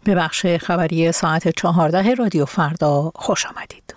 به بخش خبری ساعت 14 رادیو فردا خوش آمدید.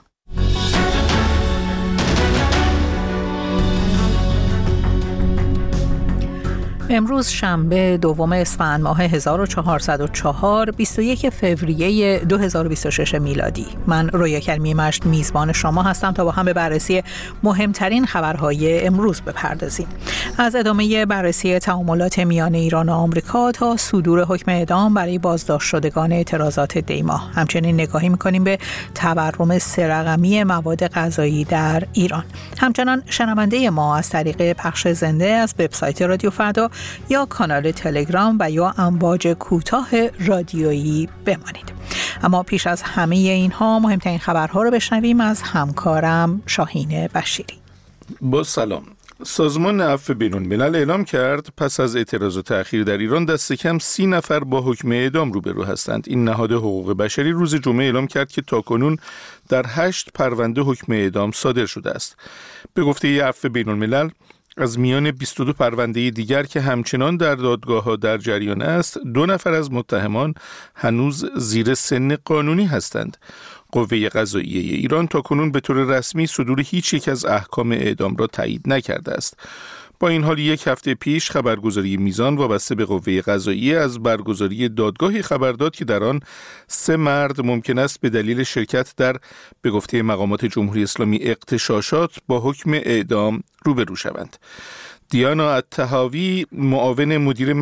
امروز شنبه دوم اسفند ماه 1404 21 فوریه 2026 میلادی. من رویا کریمی مشت میزبان شما هستم تا با هم به بررسی مهمترین خبرهای امروز بپردازیم. از ادامه بررسی تعاملات میان ایران و آمریکا تا صدور حکم اعدام برای بازداشت شدگان اعتراضات دی‌ماه. همچنین نگاهی می‌کنیم به تورم 3 رقمی مواد غذایی در ایران. همچنان شنونده ما از طریق پخش زنده از وبسایت رادیو فردا یا کانال تلگرام و یا امواج کوتاه رادیویی بمانید. اما پیش از همه اینها مهمترین خبرها رو بشنویم از همکارم شاهین بشیری. با سلام. سازمان عفو بین‌الملل اعلام کرد پس از اعتراضات اخیر در ایران دست کم 30 نفر با حکم اعدام روبرو هستند. این نهاد حقوق بشری روز جمعه اعلام کرد که تاکنون در 8 پرونده حکم اعدام صادر شده است. به گفته عفو بین‌الملل از میان 22 پرونده دیگر که همچنان در دادگاه‌ها در جریان است، 2 نفر از متهمان هنوز زیر سن قانونی هستند. قوه قضاییه ایران تاکنون به طور رسمی صدور هیچ یک از احکام اعدام را تایید نکرده است. با این حال 1 هفته پیش خبرگزاری میزان وابسته به قوه قضاییه از برگزاری دادگاهی خبر داد که در آن 3 مرد ممکن است به دلیل شرکت در به گفته مقامات جمهوری اسلامی اغتشاشات با حکم اعدام روبرو شوند. دیانا الطحاوی معاون مدیر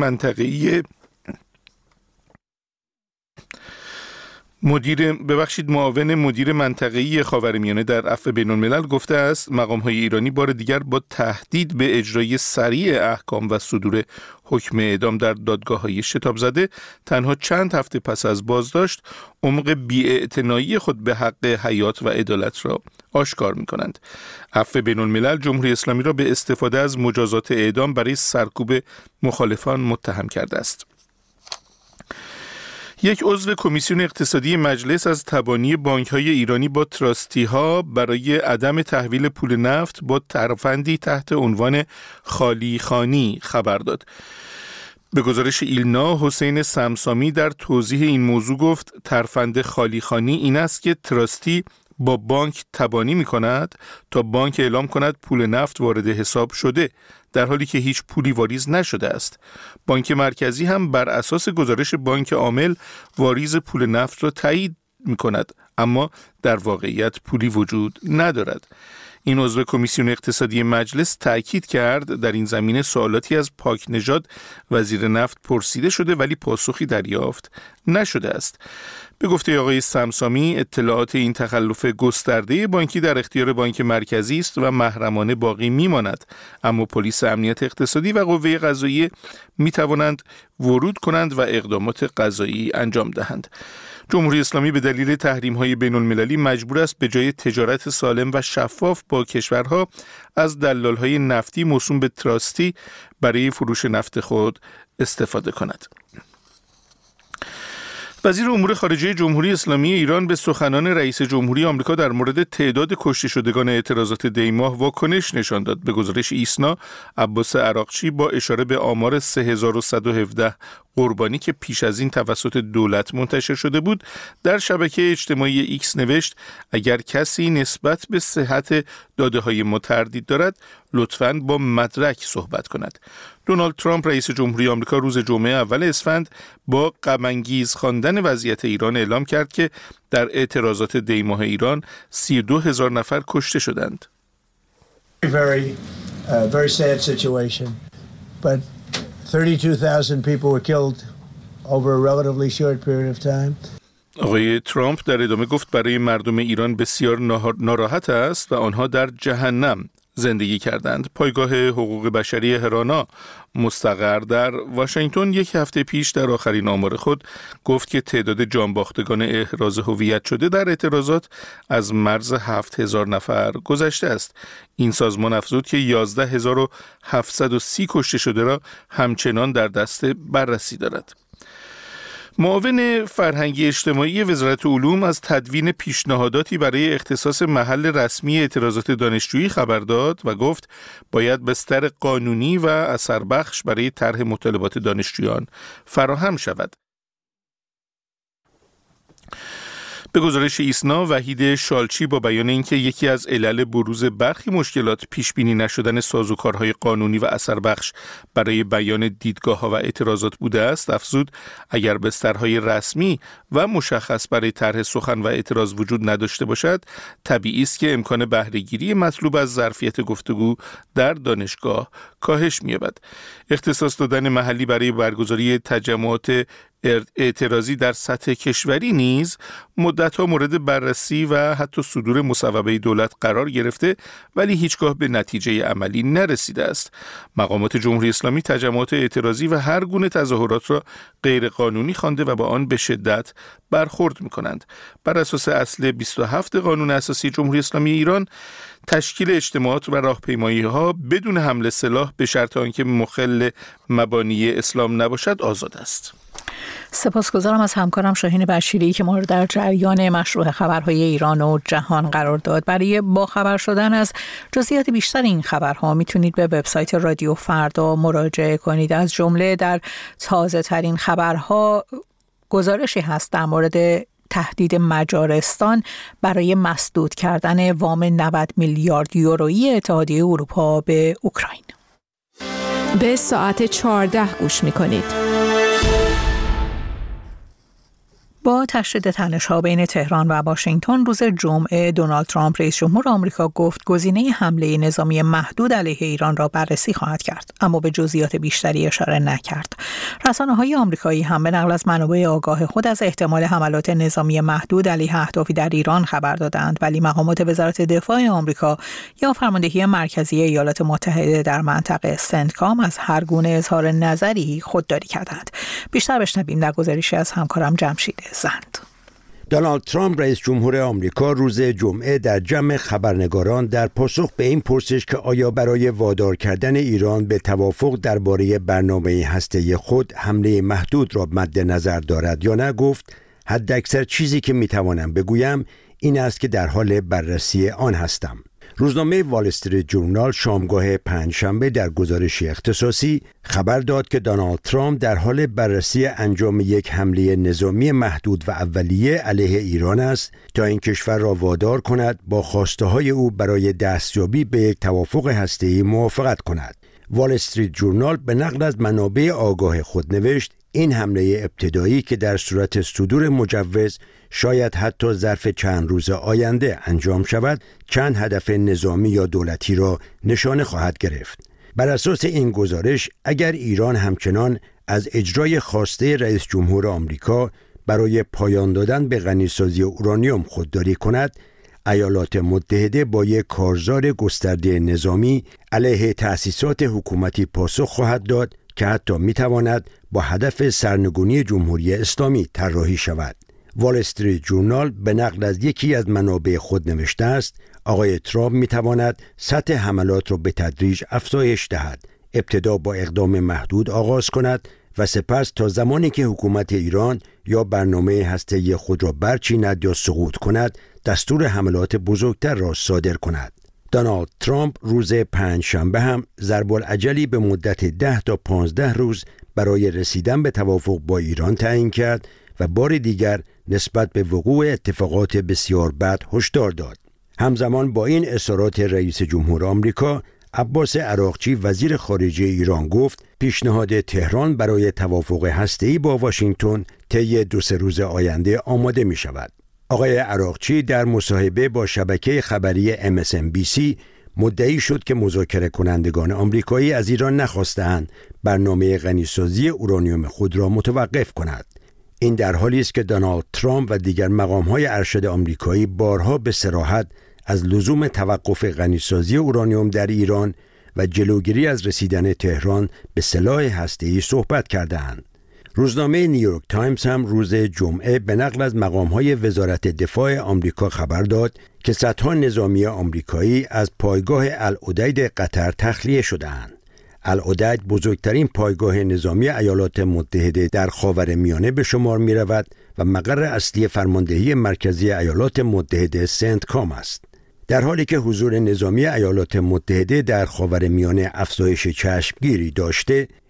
منطقه‌ای خاورمیانه در عفو بین‌الملل گفته است مقام‌های ایرانی بار دیگر با تهدید به اجرای سریع احکام و صدور حکم اعدام در دادگاه‌های شتاب زده تنها چند هفته پس از بازداشت عمق بی‌اعتنایی خود به حق حیات و عدالت را آشکار می‌کنند. عفو بین‌الملل جمهوری اسلامی را به استفاده از مجازات اعدام برای سرکوب مخالفان متهم کرده است. یک عضو کمیسیون اقتصادی مجلس از تبانی بانک‌های ایرانی با تراستی‌ها برای عدم تحویل پول نفت با ترفندی تحت عنوان خالیخوانی خبر داد. به گزارش ایلنا، حسین سمسامی در توضیح این موضوع گفت ترفند خالیخوانی این است که تراستی با بانک تبانی می کند تا بانک اعلام کند پول نفت وارد حساب شده، در حالی که هیچ پولی واریز نشده است. بانک مرکزی هم بر اساس گزارش بانک عامل واریز پول نفت را تایید می کند، اما در واقعیت پولی وجود ندارد. این عضو کمیسیون اقتصادی مجلس تأکید کرد در این زمینه سوالاتی از پاک نژاد وزیر نفت پرسیده شده ولی پاسخی دریافت نشده است. به گفته آقای سمسامی اطلاعات این تخلف گسترده بانکی در اختیار بانک مرکزی است و محرمانه باقی میماند، اما پلیس امنیت اقتصادی و قوه قضاییه می توانند ورود کنند و اقدامات قضایی انجام دهند. جمهوری اسلامی به دلیل تحریم‌های بین‌المللی مجبور است به جای تجارت سالم و شفاف با کشورها از دلال‌های نفتی موسوم به تراستی برای فروش نفت خود استفاده کند. وزیر امور خارجه جمهوری اسلامی ایران به سخنان رئیس جمهوری آمریکا در مورد تعداد کشته شدگان اعتراضات دی‌ماه واکنش نشان داد. به گزارش ایسنا، عباس عراقچی با اشاره به آمار 3117 قربانی که پیش از این توسط دولت منتشر شده بود، در شبکه اجتماعی ایکس نوشت اگر کسی نسبت به صحت داده‌های ما تردید دارد، لطفاً با مدرک صحبت کند. دونالد ترامپ رئیس جمهوری آمریکا روز جمعه اول اسفند با غم‌انگیز خواندن وضعیت ایران اعلام کرد که در اعتراضات دی‌ماه ایران 32,000 نفر کشته شدند. Very sad situation, but 32,000 people were killed over a relatively short period of time. آقای ترامپ در ادامه گفت برای مردم ایران بسیار ناراحت است و آنها در جهنم زندگی کردند. پایگاه حقوق بشری هرانا مستقر در واشنگتن 1 هفته پیش در آخرین آمار خود گفت که تعداد جانباختگان احراز هویت شده در اعتراضات از مرز 7,000 نفر گذشته است. این سازمان افزود که 11,730 کشته شده را همچنان در دست بررسی دارد. معاون فرهنگی اجتماعی وزارت علوم از تدوین پیشنهاداتی برای اختصاص محل رسمی اعتراضات دانشجویی خبر داد و گفت باید بستر قانونی و اثربخش برای طرح مطالبات دانشجویان فراهم شود. به گزارش ایسنا، وحید شالچی با بیان اینکه یکی از علل بروز برخی مشکلات پیش بینی نشدن سازوکارهای قانونی و اثر بخش برای بیان دیدگاه‌ها و اعتراضات بوده است، افزود اگر بسترهای رسمی و مشخص برای طرح سخن و اعتراض وجود نداشته باشد، طبیعی است که امکان بهره‌گیری مطلوب از ظرفیت گفتگو در دانشگاه کاهش می‌یابد. اختصاص دادن محلی برای برگزاری تجمعات اعتراضی در سطح کشوری نیز مدت‌ها مورد بررسی و حتی صدور مصوبه دولت قرار گرفته، ولی هیچگاه به نتیجه عملی نرسیده است. مقامات جمهوری اسلامی تجمعات اعتراضی و هر گونه تظاهرات را غیر قانونی خوانده و با آن به شدت برخورد می‌کنند. بر اساس اصل 27 قانون اساسی جمهوری اسلامی ایران، تشکیل اجتماعات و راهپیمایی‌ها بدون حمل سلاح به شرط آنکه مخل مبانی اسلام نباشد آزاد است. سپاسگزارم از همکارم شاهین بشیری که ما رو در جریان مشروع خبرهای ایران و جهان قرار داد. برای باخبر شدن از جزئیات بیشتر این خبرها میتونید به وبسایت رادیو فردا مراجعه کنید. از جمله در تازه ترین خبرها گزارشی هست در مورد تهدید مجارستان برای مسدود کردن وام 90 میلیارد یورویی اتحادیه اروپا به اوکراین. به ساعت 14 گوش میکنید. با تشدید تنش‌ها بین تهران و واشنگتن روز جمعه، دونالد ترامپ رئیس جمهور آمریکا گفت گزینه حمله نظامی محدود علیه ایران را بررسی خواهد کرد، اما به جزئیات بیشتری اشاره نکرد. رسانه‌های آمریکایی هم به نقل از منابع آگاه خود از احتمال حملات نظامی محدود علیه اهدافی در ایران خبر دادند، ولی مقامات وزارت دفاع آمریکا یا فرماندهی مرکزی ایالات متحده در منطقه سنتکام از هر گونه اظهار نظری خودداری کردند. بیشتر بشنویم در گزارشی از همکارم جمشید زند. دونالد ترامپ رئیس جمهور آمریکا روز جمعه در جمع خبرنگاران در پاسخ به این پرسش که آیا برای وادار کردن ایران به توافق درباره برنامه هسته‌ای خود حمله محدود را مد نظر دارد یا نه گفت حداکثر چیزی که میتوانم بگویم این است که در حال بررسی آن هستم. روزنامه وال استریت جورنال شامگاه پنجشنبه در گزارشی اختصاصی خبر داد که دونالد ترامپ در حال بررسی انجام یک حمله نظامی محدود و اولیه علیه ایران است تا این کشور را وادار کند با خواسته‌های او برای دستیابی به یک توافق هسته‌ای موافقت کند. وال استریت جورنال به نقل از منابع آگاه خود نوشت این حمله ابتدایی که در صورت صدور مجوز شاید حتی ظرف چند روز آینده انجام شود چند هدف نظامی یا دولتی را نشانه خواهد گرفت. بر اساس این گزارش اگر ایران همچنان از اجرای خواسته رئیس جمهور آمریکا برای پایان دادن به غنیسازی اورانیوم خودداری کند، ایالات متحده با یک کارزار گسترده نظامی علیه تأسیسات حکومتی پاسخ خواهد داد که حتی میتواند با هدف سرنگونی جمهوری اسلامی طراحی شود. وال استریت جورنال به نقل از یکی از منابع خود نوشته است آقای ترامپ میتواند سطح حملات را به تدریج افزایش دهد، ابتدا با اقدام محدود آغاز کند و سپس تا زمانی که حکومت ایران یا برنامه هسته‌ای خود را برچیند یا سقوط کند دستور حملات بزرگتر را صادر کند. دونالد ترامپ روز پنجشنبه هم ضرب العجلی به مدت 10 تا 15 روز برای رسیدن به توافق با ایران تعیین کرد و بار دیگر نسبت به وقوع اتفاقات بسیار بد هشدار داد. همزمان با این اصرارات رئیس جمهور آمریکا، عباس عراقچی وزیر خارجه ایران گفت پیشنهاد تهران برای توافق هسته‌ای با واشنگتن طی 2-3 روز آینده آماده می شود. آقای عراقچی در مصاحبه با شبکه خبری MSNBC مدعی شد که مذاکره کنندگان آمریکایی از ایران نخواستند برنامه غنیسازی اورانیوم خود را متوقف کند. این در حالی است که دونالد ترامپ و دیگر مقام‌های ارشد آمریکایی بارها به صراحت از لزوم توقف غنیسازی اورانیوم در ایران و جلوگیری از رسیدن تهران به سلاح هسته‌ای صحبت کرده‌اند. روزنامه نیویورک تایمز هم روز جمعه به نقل از مقام‌های وزارت دفاع آمریکا خبر داد که صدها نظامی آمریکایی از پایگاه العدید قطر تخلیه شده‌اند. العدید بزرگترین پایگاه نظامی ایالات متحده در خاورمیانه به شمار می‌رود و مقر اصلی فرماندهی مرکزی ایالات متحده سنتکام است. در حالی که حضور نظامی ایالات متحده در خاورمیانه افزایش چشمگیری داشته،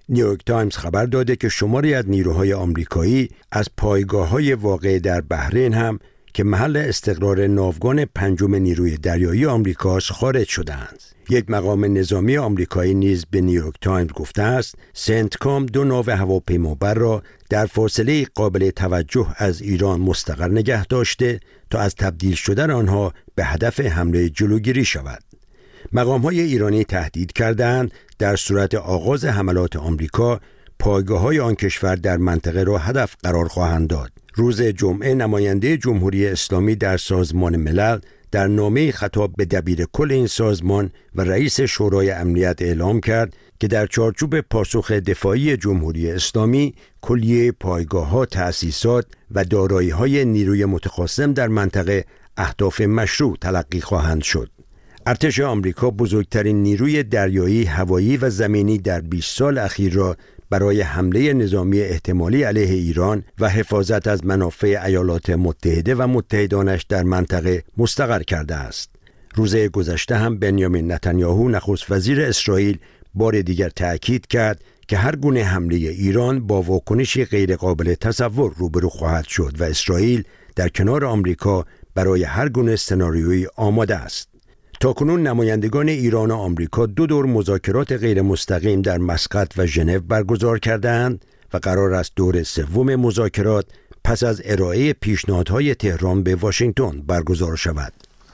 نیویورک تایمز خبر داده که شماری از نیروهای آمریکایی از پایگاه‌های واقع در بحرین هم که محل استقرار ناوگان پنجم نیروی دریایی آمریکاست خارج شدند. یک مقام نظامی آمریکایی نیز به نیویورک تایمز گفته است سنتکام 2 ناو هواپیمابر را در فاصله قابل توجه از ایران مستقر نگه داشته تا از تبدیل شدن آنها به هدف حمله جلوگیری شود. مقام‌های ایرانی تهدید کردند در صورت آغاز حملات آمریکا پایگاه‌های آن کشور در منطقه را هدف قرار خواهند داد. روز جمعه نماینده جمهوری اسلامی در سازمان ملل در نامه خطاب به دبیر کل این سازمان و رئیس شورای امنیت اعلام کرد که در چارچوب پاسخ دفاعی جمهوری اسلامی کلیه پایگاه‌ها، تأسیسات و دارایی‌های نیروی متخاصم در منطقه اهداف مشروع تلقی خواهند شد. ارتش آمریکا بزرگترین نیروی دریایی، هوایی و زمینی در 20 سال اخیر را برای حمله نظامی احتمالی علیه ایران و حفاظت از منافع ایالات متحده و متحدانش در منطقه مستقر کرده است. روز گذشته هم بنیامین نتانیاهو نخست وزیر اسرائیل بار دیگر تأکید کرد که هر گونه حمله ایران با واکنشی غیرقابل تصور روبرو خواهد شد و اسرائیل در کنار آمریکا برای هر گونه سناریویی آماده است. تاکنون نمایندگان ایران و آمریکا 2 دور مذاکرات غیر مستقیم در مسقط و ژنو برگزار کردند و قرار است دور سوم مذاکرات پس از ارائه پیشنهادهای تهران به واشنگتن برگزار شود.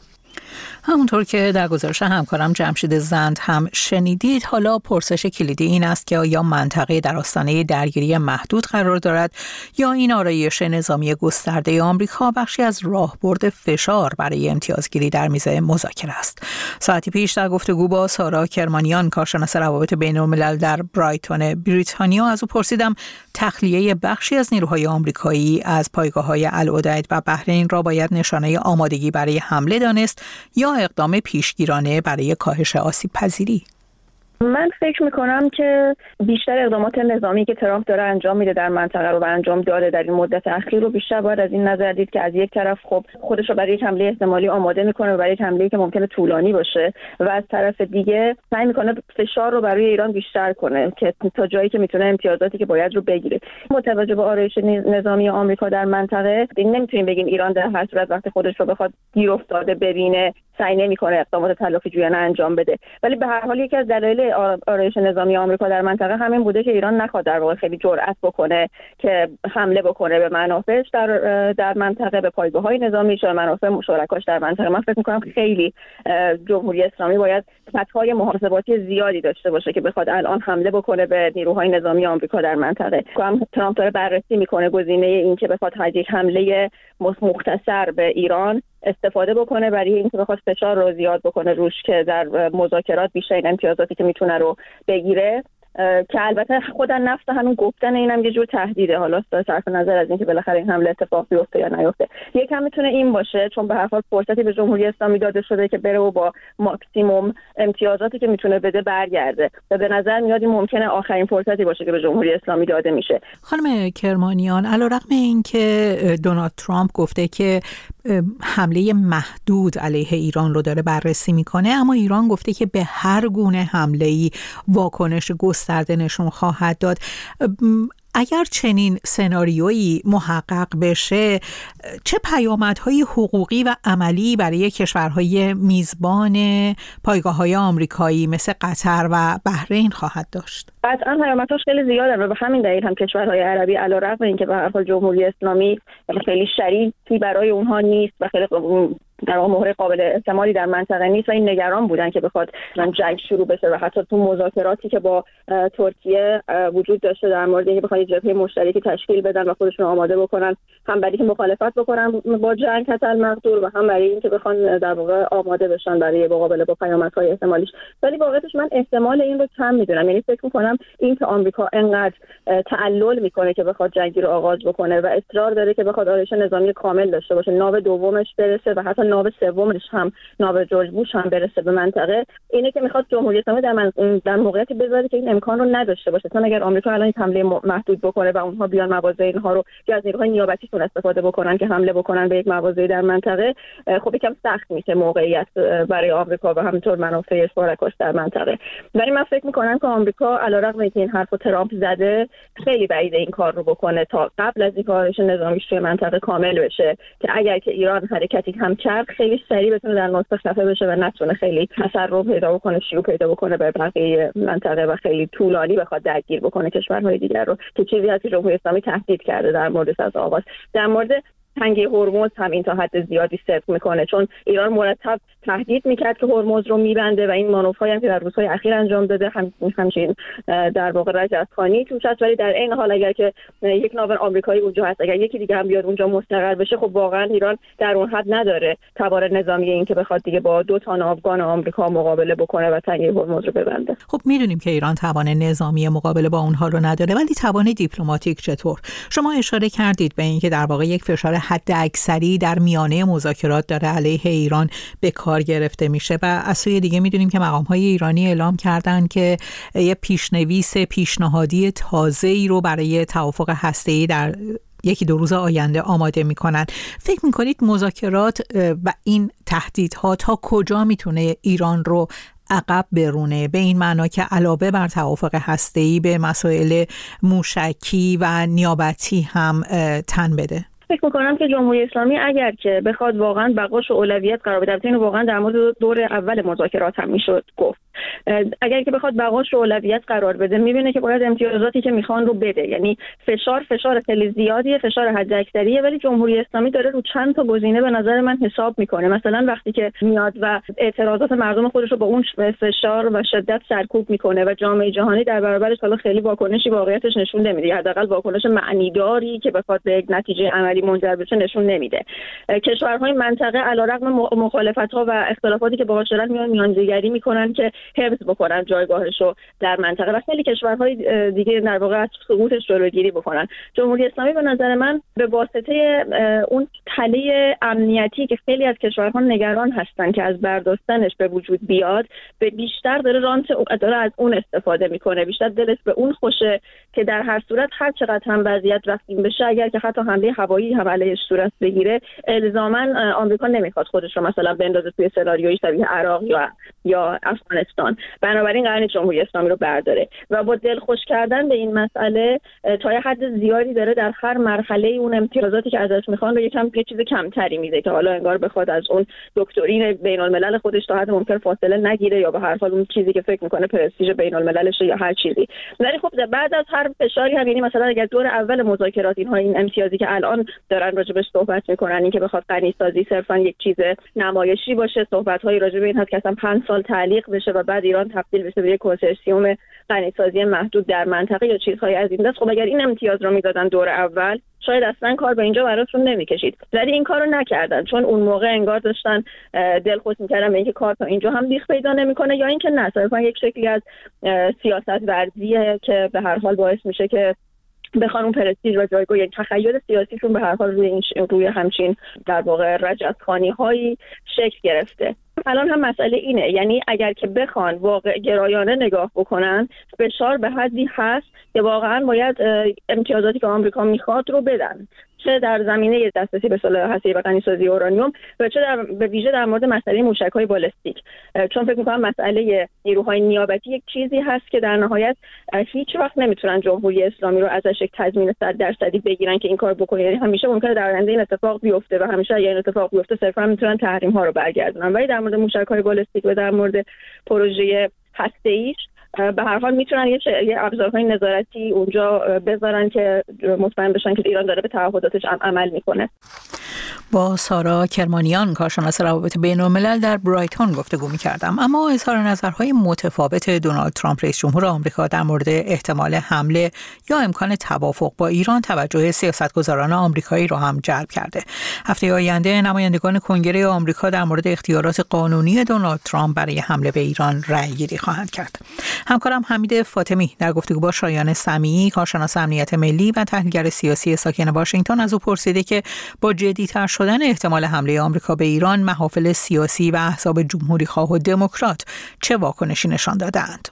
همونطور که در گزارش همکارم جمشید زند هم شنیدید، حالا پرسش کلیدی این است که آیا منطقه در آستانه درگیری محدود قرار دارد یا این آرایش نظامی گسترده آمریکا بخشی از راهبرد فشار برای امتیازگیری در میز مذاکره است. ساعتی پیش در گفتگو با سارا کرمانیان، کارشناس روابط بین‌الملل در برایتون بریتانیا، از او پرسیدم تخلیه بخشی از نیروهای آمریکایی از پایگاه‌های العدید و بحرین را باید نشانه آمادگی برای حمله دانست یا اقدام پیشگیرانه برای کاهش آسیب پذیری؟ من فکر میکنم که بیشتر اقدامات نظامی که ترامپ داره انجام میده در منطقه رو و انجام داده در این مدت اخیر رو بیشتر باید از این نظر دید که از یک طرف خب خودش رو برای یک حمله احتمالی آماده میکنه و برای یک حمله‌ای که ممکنه طولانی باشه و از طرف دیگه سعی میکنه فشار رو برای ایران بیشتر کنه که تا جایی که میتونه امتیازاتی که باید رو بگیره. متوجه به آرایش نظامی آمریکا در منطقه نمیتونیم بگیم ایران در هر صورت وقتی خودش رو بخواد گیر افتاده ببینه سعی نمیکنه اقدامات تلافی جویانه انجام بده، ولی به هر حال یکی از دلایل آرایش نظامی آمریکا در منطقه همین بوده که ایران نخواد در واقع خیلی جرأت بکنه که حمله بکنه به منافعش در منطقه، به پایگاه‌های نظامیش و منافع شرکاش در منطقه. من فکر می‌کنم خیلی جمهوری اسلامی باید خطهای محاسباتی زیادی داشته باشه که بخواد الان حمله بکنه به نیروهای نظامی آمریکا در منطقه. ترامپ داره بررسی میکنه گزینه این که بخواد یک حمله مختصر به ایران استفاده بکنه برای اینکه بخواد فشار رو زیاد بکنه روش که در مذاکرات بیشتر امتیازاتی که میتونه رو بگیره، که البته خودن نفس همین گفتن اینم یه جور تهدیده، حالا صرف نظر از اینکه بالاخره این حمله اتفاق بیفته یا نیفته. یکم میتونه این باشه چون به هر حال فرصتی به جمهوری اسلامی داده شده که بره و با ماکسیموم امتیازاتی که میتونه بده برگرده و به نظر میاد این ممکنه آخرین فرصتی باشه که به جمهوری اسلامی داده میشه. خانم کرمانیان، علیرغم اینکه دونالد ترامپ گفته که حمله محدود علیه ایران رو داره بررسی میکنه، اما ایران گفته که به هر گونه حمله‌ای واکنش گسترده نشون خواهد داد. اگر چنین سناریویی محقق بشه، چه پیامدهای حقوقی و عملی برای کشورهای میزبان پایگاه‌های آمریکایی مثل قطر و بحرین خواهد داشت؟ قطعا پیامدهاش خیلی زیاده و به همین دلیل هم کشورهای عربی علیرغم اینکه به هر حال جمهوری اسلامی خیلی شریکی برای اونها نیست و خیلی در واقع مهره قابل اعتمادی در منطقه نیست و این نگران بودن که بخواد جنگ شروع بشه و حتی تو مذاکراتی که با ترکیه وجود داشته در مورد اینکه بخواد جبهه مشترکی تشکیل بدن و خودشون آماده بکنن، هم برای اینکه مخالفت بکنن با جنگ حتی المقدور و هم برای اینکه بخوان در واقع آماده بشن برای مقابله با پیامدهای احتمالیش. ولی واقعیتش من احتمال این رو کم میدونم، یعنی فکر می‌کنم این که آمریکا انقدر تعلل میکنه که بخواد جنگی رو آغاز بکنه و اصرار داره که بخواد آرایش نظامی کامل داشته باشه، ناو دومش برسه و حتی ناو سومش هم ناو جورج بوش هم برسه به منطقه، اینه که میخواد جمهوری اسلامی در موقعیتی بذاره که این امکان رو نداشته باشه. چون اگر آمریکا الان حمله محدود بکنه و اونها بیان مواضع اینها رو یا از نیروهای نیابتیشون استفاده بکنن که حمله بکنن به یک مواضع در منطقه، خب یکم سخت میشه موقعیت برای آمریکا و همینطور منافع شرکاش در منطقه. ولی من فکر میکنم که آمریکا علیرغم اینکه این حرفو ترامپ زده، خیلی بعیده این کار رو بکنه تا قبل از این کارش نظامیش توی منطقه کامل بشه، که اگر که ایران حرکتی هم کرد خیلی سریع بتونه در نقطه خفه بشه و نتونه خیلی اثر رو پیدا بکنه، شیوع پیدا بکنه به بقیه منطقه و خیلی طولانی بخواد درگیر بکنه کشورهای دیگر رو، که چیزی هست که جمهوری اسلامی تهدید کرده در موردش از آغاز. در مورد تنگه هرمز هم این تا حد زیادی صدق میکنه، چون ایران مرتب تهدید میکرد که هرمز رو میبنده و این مانورهای هم که در روزهای اخیر انجام داده همچنین در واقع رجعتخوانی توش هست. ولی در این حال اگر که یک ناو آمریکایی اونجا هست، اگر یکی دیگه هم بیاد اونجا مستقر بشه، خب واقعا ایران در اون حد نداره توان نظامی این که بخواد دیگه با 2 تا ناوگان آمریکا مقابله بکنه و تنگه هرمز رو ببنده. خب میدونیم که ایران توان نظامی مقابله با اونها رو نداره، ولی توان دیپلماتیک چطور؟ شما اشاره کردید به اینکه در واقع یک فشار حد اکثری در میانه مذاکرات داره علیه ایران به کار گرفته میشه و از سوی دیگه میدونیم که مقام‌های ایرانی اعلام کردن که یه پیشنویس پیشنهادی تازه‌ای رو برای توافق هسته‌ای در 1-2 روز آینده آماده میکنن. فکر میکنید مذاکرات و این تهدیدها تا کجا میتونه ایران رو عقب برونه، به این معنا که علاوه بر توافق هسته‌ای به مسائل موشکی و نیابتی هم تن بده؟ فکر می‌کنم که جمهوری اسلامی اگر که بخواد واقعا بقاش و اولویت قرار بده، اینو واقعا در مورد دور اول مذاکرات هم میشد گفت، اگر که بخواد بقاش و اولویت قرار بده، میبینه که باید امتیازاتی که میخوان رو بده. یعنی فشار خیلی زیادیه، فشار حداکثریه، ولی جمهوری اسلامی داره رو چند تا گزینه به نظر من حساب میکنه. مثلا وقتی که میاد و اعتراضات مردم خودش رو با اون فشار و شدت سرکوب میکنه و جامعه جهانی در برابرش حالا خیلی واکنشی واقعیتش نشون نمیده، حداقل واکنش معنیداری که بخواد به یک نتیجه عملی منجر بشه نشون نمیده. کشورهای منطقه علیرغم مخالفت‌ها و اختلافاتی که باهاش دارن میانجیگری میکنن که حفظ بکنن جایگاهش رو در منطقه و خیلی کشورهای دیگه در واقع از سقوطش جلوگیری بکنن. جمهوری اسلامی به نظر من به واسطه اون تله امنیتی که خیلی از کشورها نگران هستن که از برداشتنش به وجود بیاد، به بیشتر داره از اون استفاده میکنه، بیشتر دلش به اون خوشه که در هر صورت هر چقدر هم وضعیت رفتیم بشه، اگر که حتی حمله هوایی هم علیهش صورت بگیره، الزاما آمریکا نمیخواد خودش رو مثلا بندازه توی سناریویی شبیه عراق یا افغانستان. بنابراین قرار جمهوری اسلامی رو برداره و با دلخوش کردن به این مسئله تا یه حد زیادی داره در هر مرحله اون امتیازاتی که ازش میخوان رو یه چیز کمتری میده که حالا انگار بخواد از اون دکترین بین الملل خودش تا حد ممکن فاصله نگیره یا به هر حال اون چیزی که فکر میکنه پرستیژ بین المللش یا هر چیزی. ولی خب بعد از هر فشاری هم، یعنی مثلا اگر دور اول مذاکرات اینها این امتیازی که الان دارن راجبش صحبت میکنن، این که بخواد غنیسازی صرفا یک چیز نمایشی باشه، صحبت‌های راجب این هست که اصلا 5 سال تعلیق بشه و بعد ایران تبدیل بشه به یک کنسورسیوم غنیسازی محدود در منطقه یا چیزهای از این دست. خب اگر این امتیاز رو میدادن دور اول، شاید اصلا کار به اینجا براشون نمیکشید، ولی این کارو نکردن، چون اون موقع انگار داشتن دلخوش میکردن به اینکه کار تا اینجا هم بیخ پیدا نمیکنه، یا اینکه نه، صرفا یک شکلی از سیاست ورزیه که به هر حال باعث میشه که بخوان اون پرستیژ و جایگاه، یک تخیل سیاسیشون به هر حال روی همچین در واقع رجعتخوانی هایی شکل گرفته. الان هم مسئله اینه، یعنی اگر که بخوان واقع گرایانه نگاه بکنن، فشار به حدی هست که واقعا باید امتیازاتی که آمریکا میخواد رو بدن، چه در زمینه دسترسی به سلاح هسته‌ای و غنیسازی اورانیوم و چه به ویژه در مورد مسئله موشک‌های بالستیک. چون فکر می‌کنم مسئله نیروهای نیابتی یک چیزی هست که در نهایت هیچ وقت نمیتونن جمهوری اسلامی رو ازش یک تضمین 100% بگیرن که این کار بکنه. یعنی همیشه ممکنه در آینده این اتفاق بیفته و همیشه اگر این اتفاق بیفته صرفا میتونن تحریم‌ها رو برگردونن، ولی در مورد موشک‌های بالستیک و در مورد پروژه هسته‌ایش به هر حال میتونن یه ابزارهای نظارتی اونجا بذارن که مطمئن بشن که ایران داره به تعهداتش عمل میکنه. با سارا کرمانیان، کارشناس روابط بین‌الملل در برایتون گفتگو می‌کردم. اما اظهار نظرهای متفاوت دونالد ترامپ رئیس جمهور آمریکا در مورد احتمال حمله یا امکان توافق با ایران توجه سیاستگزاران آمریکایی را هم جلب کرده. هفته آینده نمایندگان کنگره آمریکا در مورد اختیارات قانونی دونالد ترامپ برای حمله به ایران رأی‌گیری خواهند کرد. همکارم حمید فاطمی در گفتگو با شایان سمیعی، کارشناس امنیت ملی و تحلیلگر سیاسی ساکن واشنگتن، از او پرسیده که با جدی‌تر شدن احتمال حمله آمریکا به ایران، محافل سیاسی و احزاب جمهوری خواه و دموکرات چه واکنشی نشان دادند؟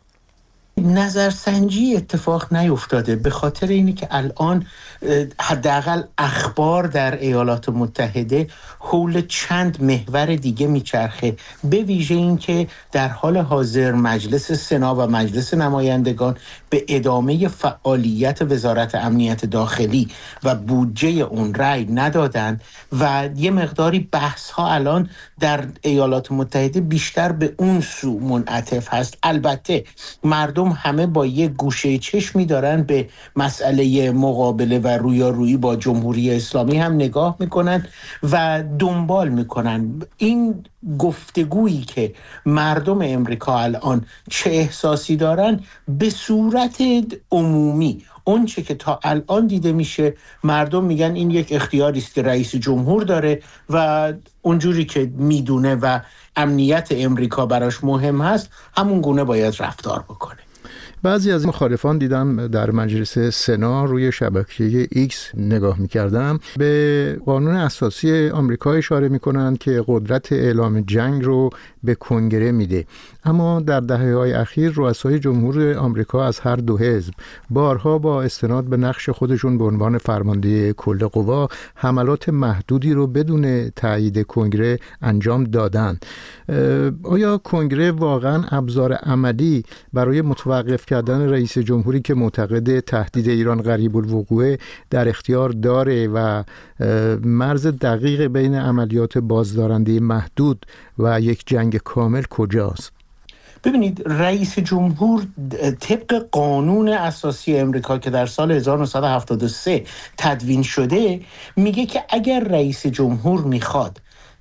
نظرسنجی اتفاق نیفتاده، به خاطر اینه که الان حداقل اخبار در ایالات متحده حول چند محور دیگه میچرخه، به ویژه این که در حال حاضر مجلس سنا و مجلس نمایندگان به ادامه فعالیت وزارت امنیت داخلی و بودجه اون رأی ندادن و یه مقداری بحث ها الان در ایالات متحده بیشتر به اون سو منعطف هست. البته مردم همه با یک گوشه چشمی دارن به مسئله مقابله و رویارویی با جمهوری اسلامی هم نگاه میکنن و دنبال میکنن این گفتگویی که مردم امریکا الان چه احساسی دارن. به صورت عمومی اون چه که تا الان دیده میشه، مردم میگن این یک اختیاری است که رئیس جمهور داره و اونجوری که میدونه و امنیت امریکا براش مهم هست همون گونه باید رفتار بکنه. بعضی از مخالفان دیدم در مجلس سنا روی شبکه ایکس نگاه می‌کردم به قانون اساسی آمریکا اشاره می‌کنند که قدرت اعلام جنگ رو به کنگره میده، اما در دهه‌های اخیر رؤسای جمهور آمریکا از هر دو حزب بارها با استناد به نقش خودشون به عنوان فرمانده کل قوا حملات محدودی رو بدون تایید کنگره انجام دادند. آیا کنگره واقعا ابزار عملی برای متوقف کردن رئیس جمهوری که معتقد تهدید ایران قریب الوقوع در اختیار داره و مرز دقیق بین عملیات بازدارنده محدود و یک جنگ کامل کجاست؟ ببینید، رئیس جمهور طبق قانون اساسی امریکا که در سال 1973 تدوین شده میگه که اگر رئیس جمهور میخواد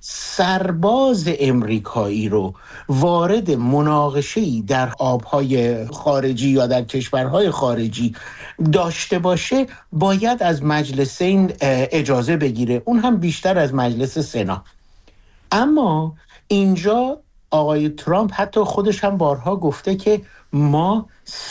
سرباز امریکایی رو وارد مناقشه‌ای در آبهای خارجی یا در کشورهای خارجی داشته باشه باید از مجلسین اجازه بگیره، اون هم بیشتر از مجلس سنا. اما اینجا آقای ترامپ حتی خودش هم بارها گفته که ما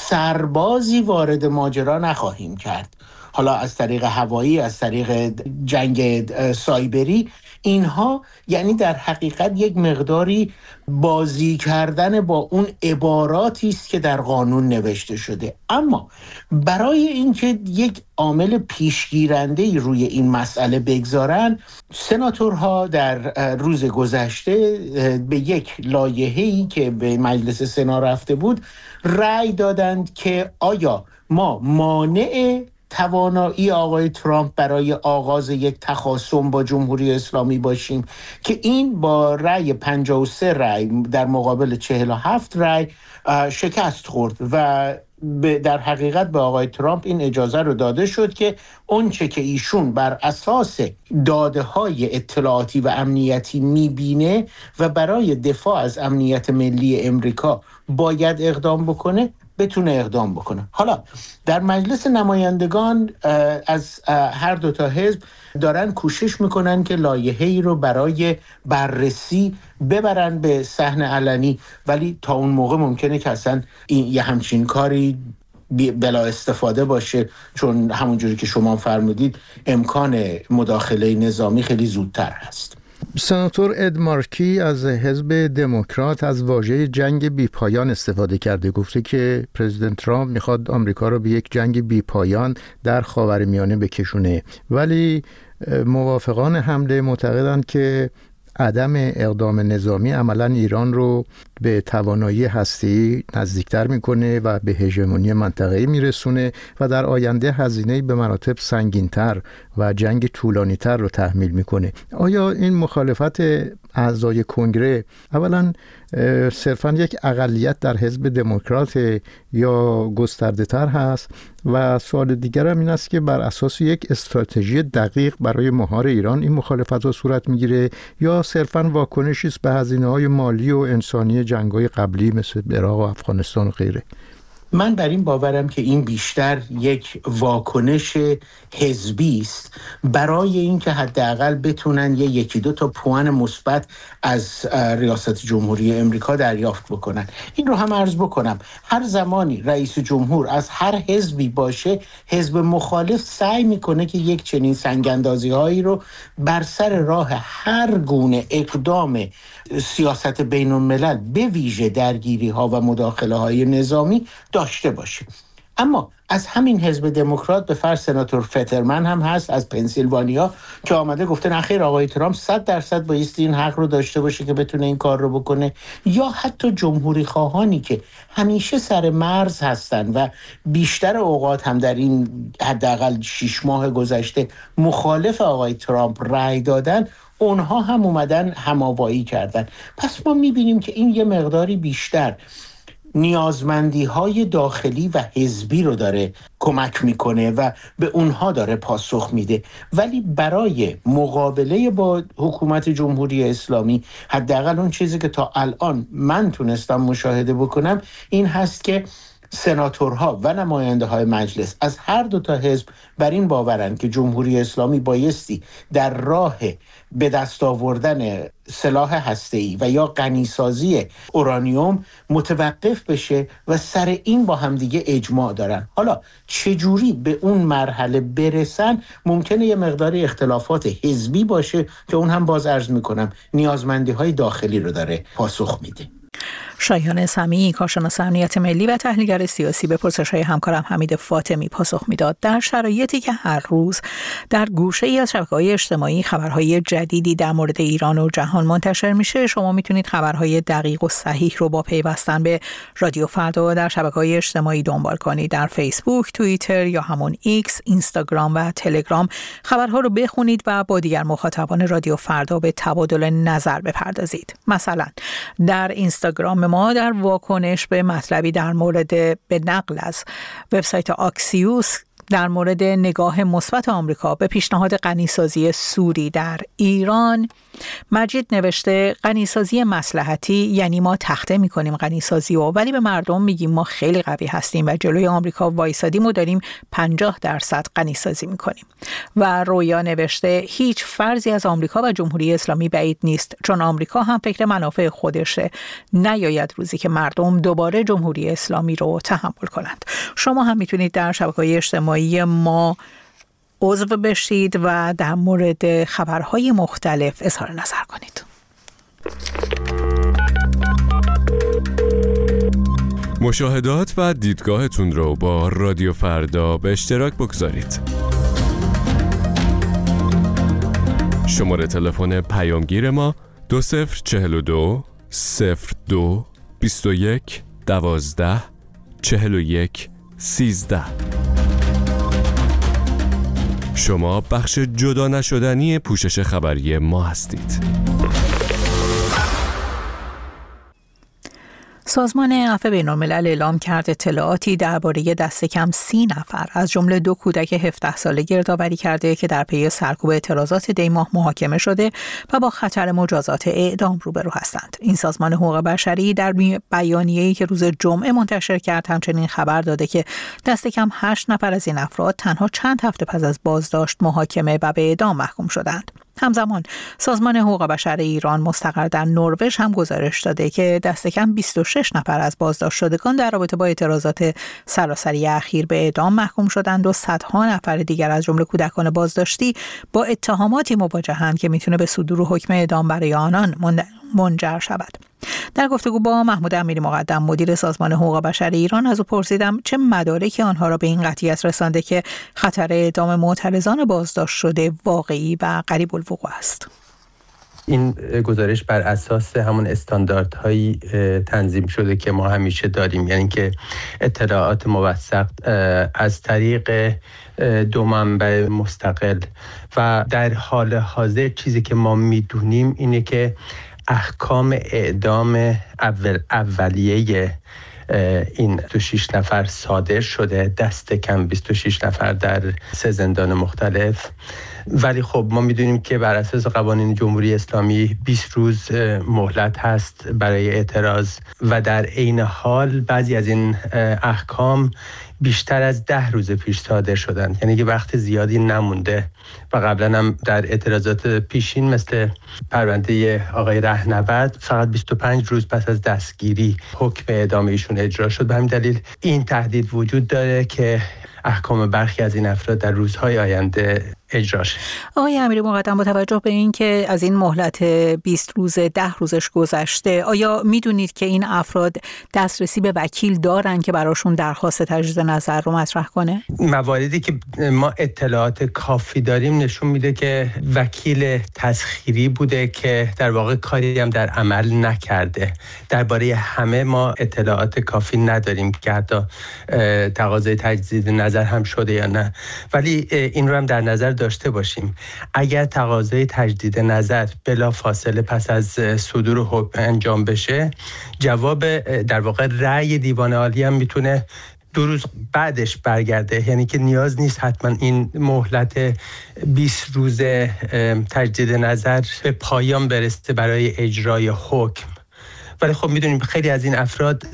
سربازی وارد ماجرا نخواهیم کرد، حالا از طریق هوایی، از طریق جنگ سایبری. اینها یعنی در حقیقت یک مقداری بازی کردن با اون عباراتی است که در قانون نوشته شده. اما برای اینکه یک عامل پیشگیرنده‌ای روی این مسئله بگذارن، سناتورها در روز گذشته به یک لایحه‌ای که به مجلس سنا رفته بود رأی دادند که آیا ما مانع توانایی آقای ترامپ برای آغاز یک تخاصم با جمهوری اسلامی باشیم، که این با رأی 53 رأی در مقابل 47 رأی شکست خورد و در حقیقت به آقای ترامپ این اجازه رو داده شد که اونچه که ایشون بر اساس داده‌های اطلاعاتی و امنیتی میبینه و برای دفاع از امنیت ملی امریکا باید اقدام بکنه بتونه اقدام بکنه. حالا در مجلس نمایندگان از هر دو تا حزب دارن کوشش میکنن که لایحه‌ای رو برای بررسی ببرن به صحن علنی، ولی تا اون موقع ممکنه که اصلا یه همچین کاری بلا استفاده باشه، چون همونجوری که شما فرمودید امکان مداخله نظامی خیلی زودتر هست. سناتور اد مارکی از حزب دموکرات از واژه جنگ بی‌پایان استفاده کرده، گفته که پرزیدنت ترامپ میخواد آمریکا رو به یک جنگ بی‌پایان در خاورمیانه بکشونه، ولی موافقان حمله معتقدند که عدم اقدام نظامی عملاً ایران رو به توانایی هسته‌ای نزدیکتر میکنه و به هژمونی منطقه‌ای میرسونه و در آینده هزینه‌ای به مراتب سنگین‌تر و جنگ طولانی‌تر رو تحمیل میکنه. آیا این مخالفت اعضای کنگره اولاً صرفاً یک اقلیت در حزب دموکرات یا گسترده‌تر هست؟ و سوال دیگر هم این است که بر اساس یک استراتژی دقیق برای مهار ایران این مخالفت ها صورت میگیره یا صرفاً واکنشی است به هزینه‌های مالی و انسانی جنگ‌های قبلی مثل عراق و افغانستان و غیره؟ من بر این باورم که این بیشتر یک واکنش حزبی است برای اینکه حداقل بتونن یکی دو تا پوان مثبت از ریاست جمهوری امریکا دریافت بکنن. این رو هم عرض بکنم، هر زمانی رئیس جمهور از هر حزبی باشه، حزب مخالف سعی میکنه که یک چنین سنگ‌اندازی هایی رو بر سر راه هر گونه اقدام سیاست بین الملل به ویژه درگیری ها و مداخله های نظامی داشته باشه. اما از همین حزب دموکرات به فرض سناتور فترمن هم هست از پنسیلوانیا که آمده گفته نخیر آقای ترامپ 100% بایستی این حق رو داشته باشه که بتونه این کار رو بکنه. یا حتی جمهوری خواهانی که همیشه سر مرز هستن و بیشتر اوقات هم در این حداقل 6 ماه گذشته مخالف آقای ترامپ رأی دادن، اونها هم اومدن هماوایی کردن. پس ما میبینیم که این یه مقداری بیشتر نیازمندی های داخلی و حزبی رو داره کمک میکنه و به اونها داره پاسخ میده، ولی برای مقابله با حکومت جمهوری اسلامی حداقل اون چیزی که تا الان من تونستم مشاهده بکنم این هست که سناتورها و نماینده های مجلس از هر دو تا حزب بر این باورند که جمهوری اسلامی بایستی در راه به دست آوردن سلاح هسته‌ای و یا غنیسازی اورانیوم متوقف بشه و سر این با همدیگه اجماع دارن. حالا چجوری به اون مرحله برسن ممکنه یه مقداری اختلافات حزبی باشه که اون هم باز عرض میکنم نیازمندی های داخلی رو داره پاسخ میده. شایان سمیعی، کارشناس امنیت ملی و تحلیلگر سیاسی، به پرسش‌های همکارم حمید فاطمی پاسخ میداد. در شرایطی که هر روز در گوشه‌ای از شبکه‌های اجتماعی خبرهای جدیدی در مورد ایران و جهان منتشر میشه، شما میتونید خبرهای دقیق و صحیح رو با پیوستن به رادیو فردا در شبکه‌های اجتماعی دنبال کنید. در فیسبوک، توییتر یا همون ایکس، اینستاگرام و تلگرام خبرها رو بخونید و با دیگر مخاطبان رادیو فردا به تبادل نظر بپردازید. مثلا در اینستاگرام ما در واکنش به مطلبی در مورد به نقل از وبسایت آکسیوس در مورد نگاه مثبت آمریکا به پیشنهاد غنیسازی سوری در ایران، مجید نوشته غنیسازی مصلحتی یعنی ما تخته میکنیم غنیسازی و ولی به مردم میگیم ما خیلی قوی هستیم و جلوی آمریکا وایسادیم و داریم 50% غنیسازی میکنیم. و رویا نوشته هیچ فرضی از آمریکا و جمهوری اسلامی بعید نیست، چون آمریکا هم فکر منافع خودشه. نیاید روزی که مردم دوباره جمهوری اسلامی رو تحمل کنند. شما هم میتونید در شبکه‌های اجتماعی ما عضو بشید و در مورد خبرهای مختلف اظهار نظر کنید. مشاهدات و دیدگاهتون رو با رادیو فردا به اشتراک بگذارید. شماره تلفن پیامگیر ما 2042 02 21 12 41 13. شما بخش جدا نشدنی پوشش خبری ما هستید. سازمان عفو بین‌الملل اعلام کرد اطلاعاتی درباره دست کم 30 نفر از جمله 2 کودک 17 ساله گردآوری کرده که در پی سرکوب اعتراضات دی‌ماه محاکمه شده و با خطر مجازات اعدام روبرو هستند. این سازمان حقوق بشری در بیانیه‌ای که روز جمعه منتشر کرد همچنین خبر داده که دست کم 8 نفر از این افراد تنها چند هفته پس از بازداشت محاکمه و به اعدام محکوم شدند. همزمان سازمان حقوق بشر ایران مستقر در نروژ هم گزارش داده که دست کم 26 نفر از بازداشت شدگان در رابطه با اعتراضات سراسری اخیر به اعدام محکوم شدند و صدها نفر دیگر از جمله کودکان بازداشتی با اتهاماتی مواجهند که میتونه به صدور حکم اعدام برای آنان منجر شود. در گفتگو با محمود امیری مقدم مدیر سازمان حقوق بشر ایران از او پرسیدم چه مدارکی آنها را به این قطعیت رسانده که خطر اعدام معترضان بازداشت شده واقعی و قریب الوقوع است. این گزارش بر اساس همون استانداردهایی تنظیم شده که ما همیشه داریم، یعنی که اطلاعات موثق از طریق 2 منبع مستقل و در حال حاضر چیزی که ما میدونیم اینه که احکام اعدام اولیه این 26 نفر صادر شده، دست کم 26 نفر در 3 زندان مختلف. ولی خب ما میدونیم که بر اساس قوانین جمهوری اسلامی 20 روز مهلت هست برای اعتراض و در عین حال بعضی از این احکام بیشتر از 10 روز پیش صادر شدن، یعنی که وقت زیادی نمونده و قبلا هم در اعتراضات پیشین مثل پرونده آقای رهنورد فقط 25 روز پس از دستگیری حکم اعدام ایشون اجرا شد. به همین دلیل این تهدید وجود داره که احکام برخی از این افراد در روزهای آینده اجرا شد. آقای امیری مقدم، با توجه به این که از این مهلت 20 روز 10 روزش گذشته، آیا میدونید که این افراد دسترسی به وکیل دارن که براشون درخواست تجدید نظر رو مطرح کنه؟ مواردی که ما اطلاعات کافی داریم نشون میده که وکیل تسخیری بوده که در واقع کاری هم در عمل نکرده. درباره همه ما اطلاعات کافی نداریم که حتی تقاضای تجدید نظر هم شده یا نه. ولی این رو هم در نظر داشته باشیم، اگر تقاضای تجدید نظر بلا فاصله پس از صدور حکم انجام بشه، جواب در واقع رأی دیوان عالی هم میتونه 2 روز بعدش برگرده، یعنی که نیاز نیست حتما این مهلت 20 روز تجدید نظر به پایان برسه برای اجرای حکم. ولی خب میدونیم خیلی از این افراد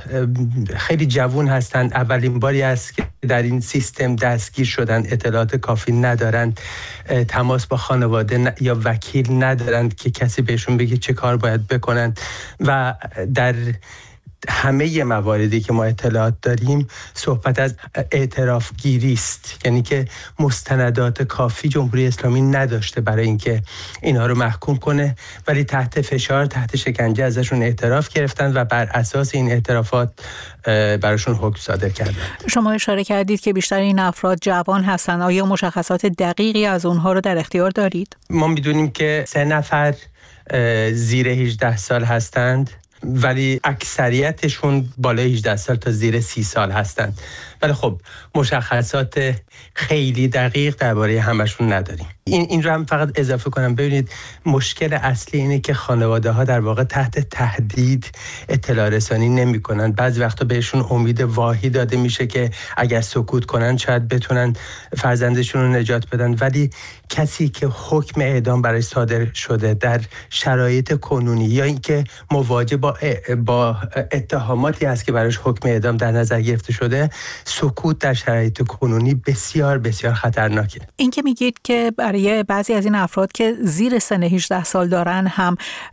خیلی جوان هستند، اولین باری است که در این سیستم دستگیر شدن، اطلاعات کافی ندارند، تماس با خانواده یا وکیل ندارند که کسی بهشون بگه چه کار باید بکنند و در همه مواردی که ما اطلاعات داریم صحبت از اعتراف گیری است، یعنی که مستندات کافی جمهوری اسلامی نداشته برای اینکه اینها رو محکوم کنه، ولی تحت فشار، تحت شکنجه ازشون اعتراف گرفتن و بر اساس این اعترافات براشون حکم صادر کردن. شما اشاره کردید که بیشتر این افراد جوان هستن، آیا مشخصات دقیقی از اونها رو در اختیار دارید؟ ما میدونیم که 3 نفر زیر 18 سال هستند، ولی اکثریتشون بالای 18 سال تا زیر 30 سال هستند. ولی خب مشخصات خیلی دقیق درباره همشون نداریم. این رو هم فقط اضافه کنم، ببینید مشکل اصلی اینه که خانواده ها در واقع تحت تهدید اطلاع رسانی نمی کنن. بعضی وقتا بهشون امید واهی داده میشه که اگر سکوت کنن شاید بتونن فرزندشون رو نجات بدن، ولی کسی که حکم اعدام برای صادر شده در شرایط کنونی یا اینکه مواجه با اتهاماتی است که براش حکم اعدام در نظر گرفته شده، سکوت در شرایط کنونی بسیار بسیار خطرناکه. این که میگید که برای بعضی از این افراد که زیر سن 18 سال دارن هم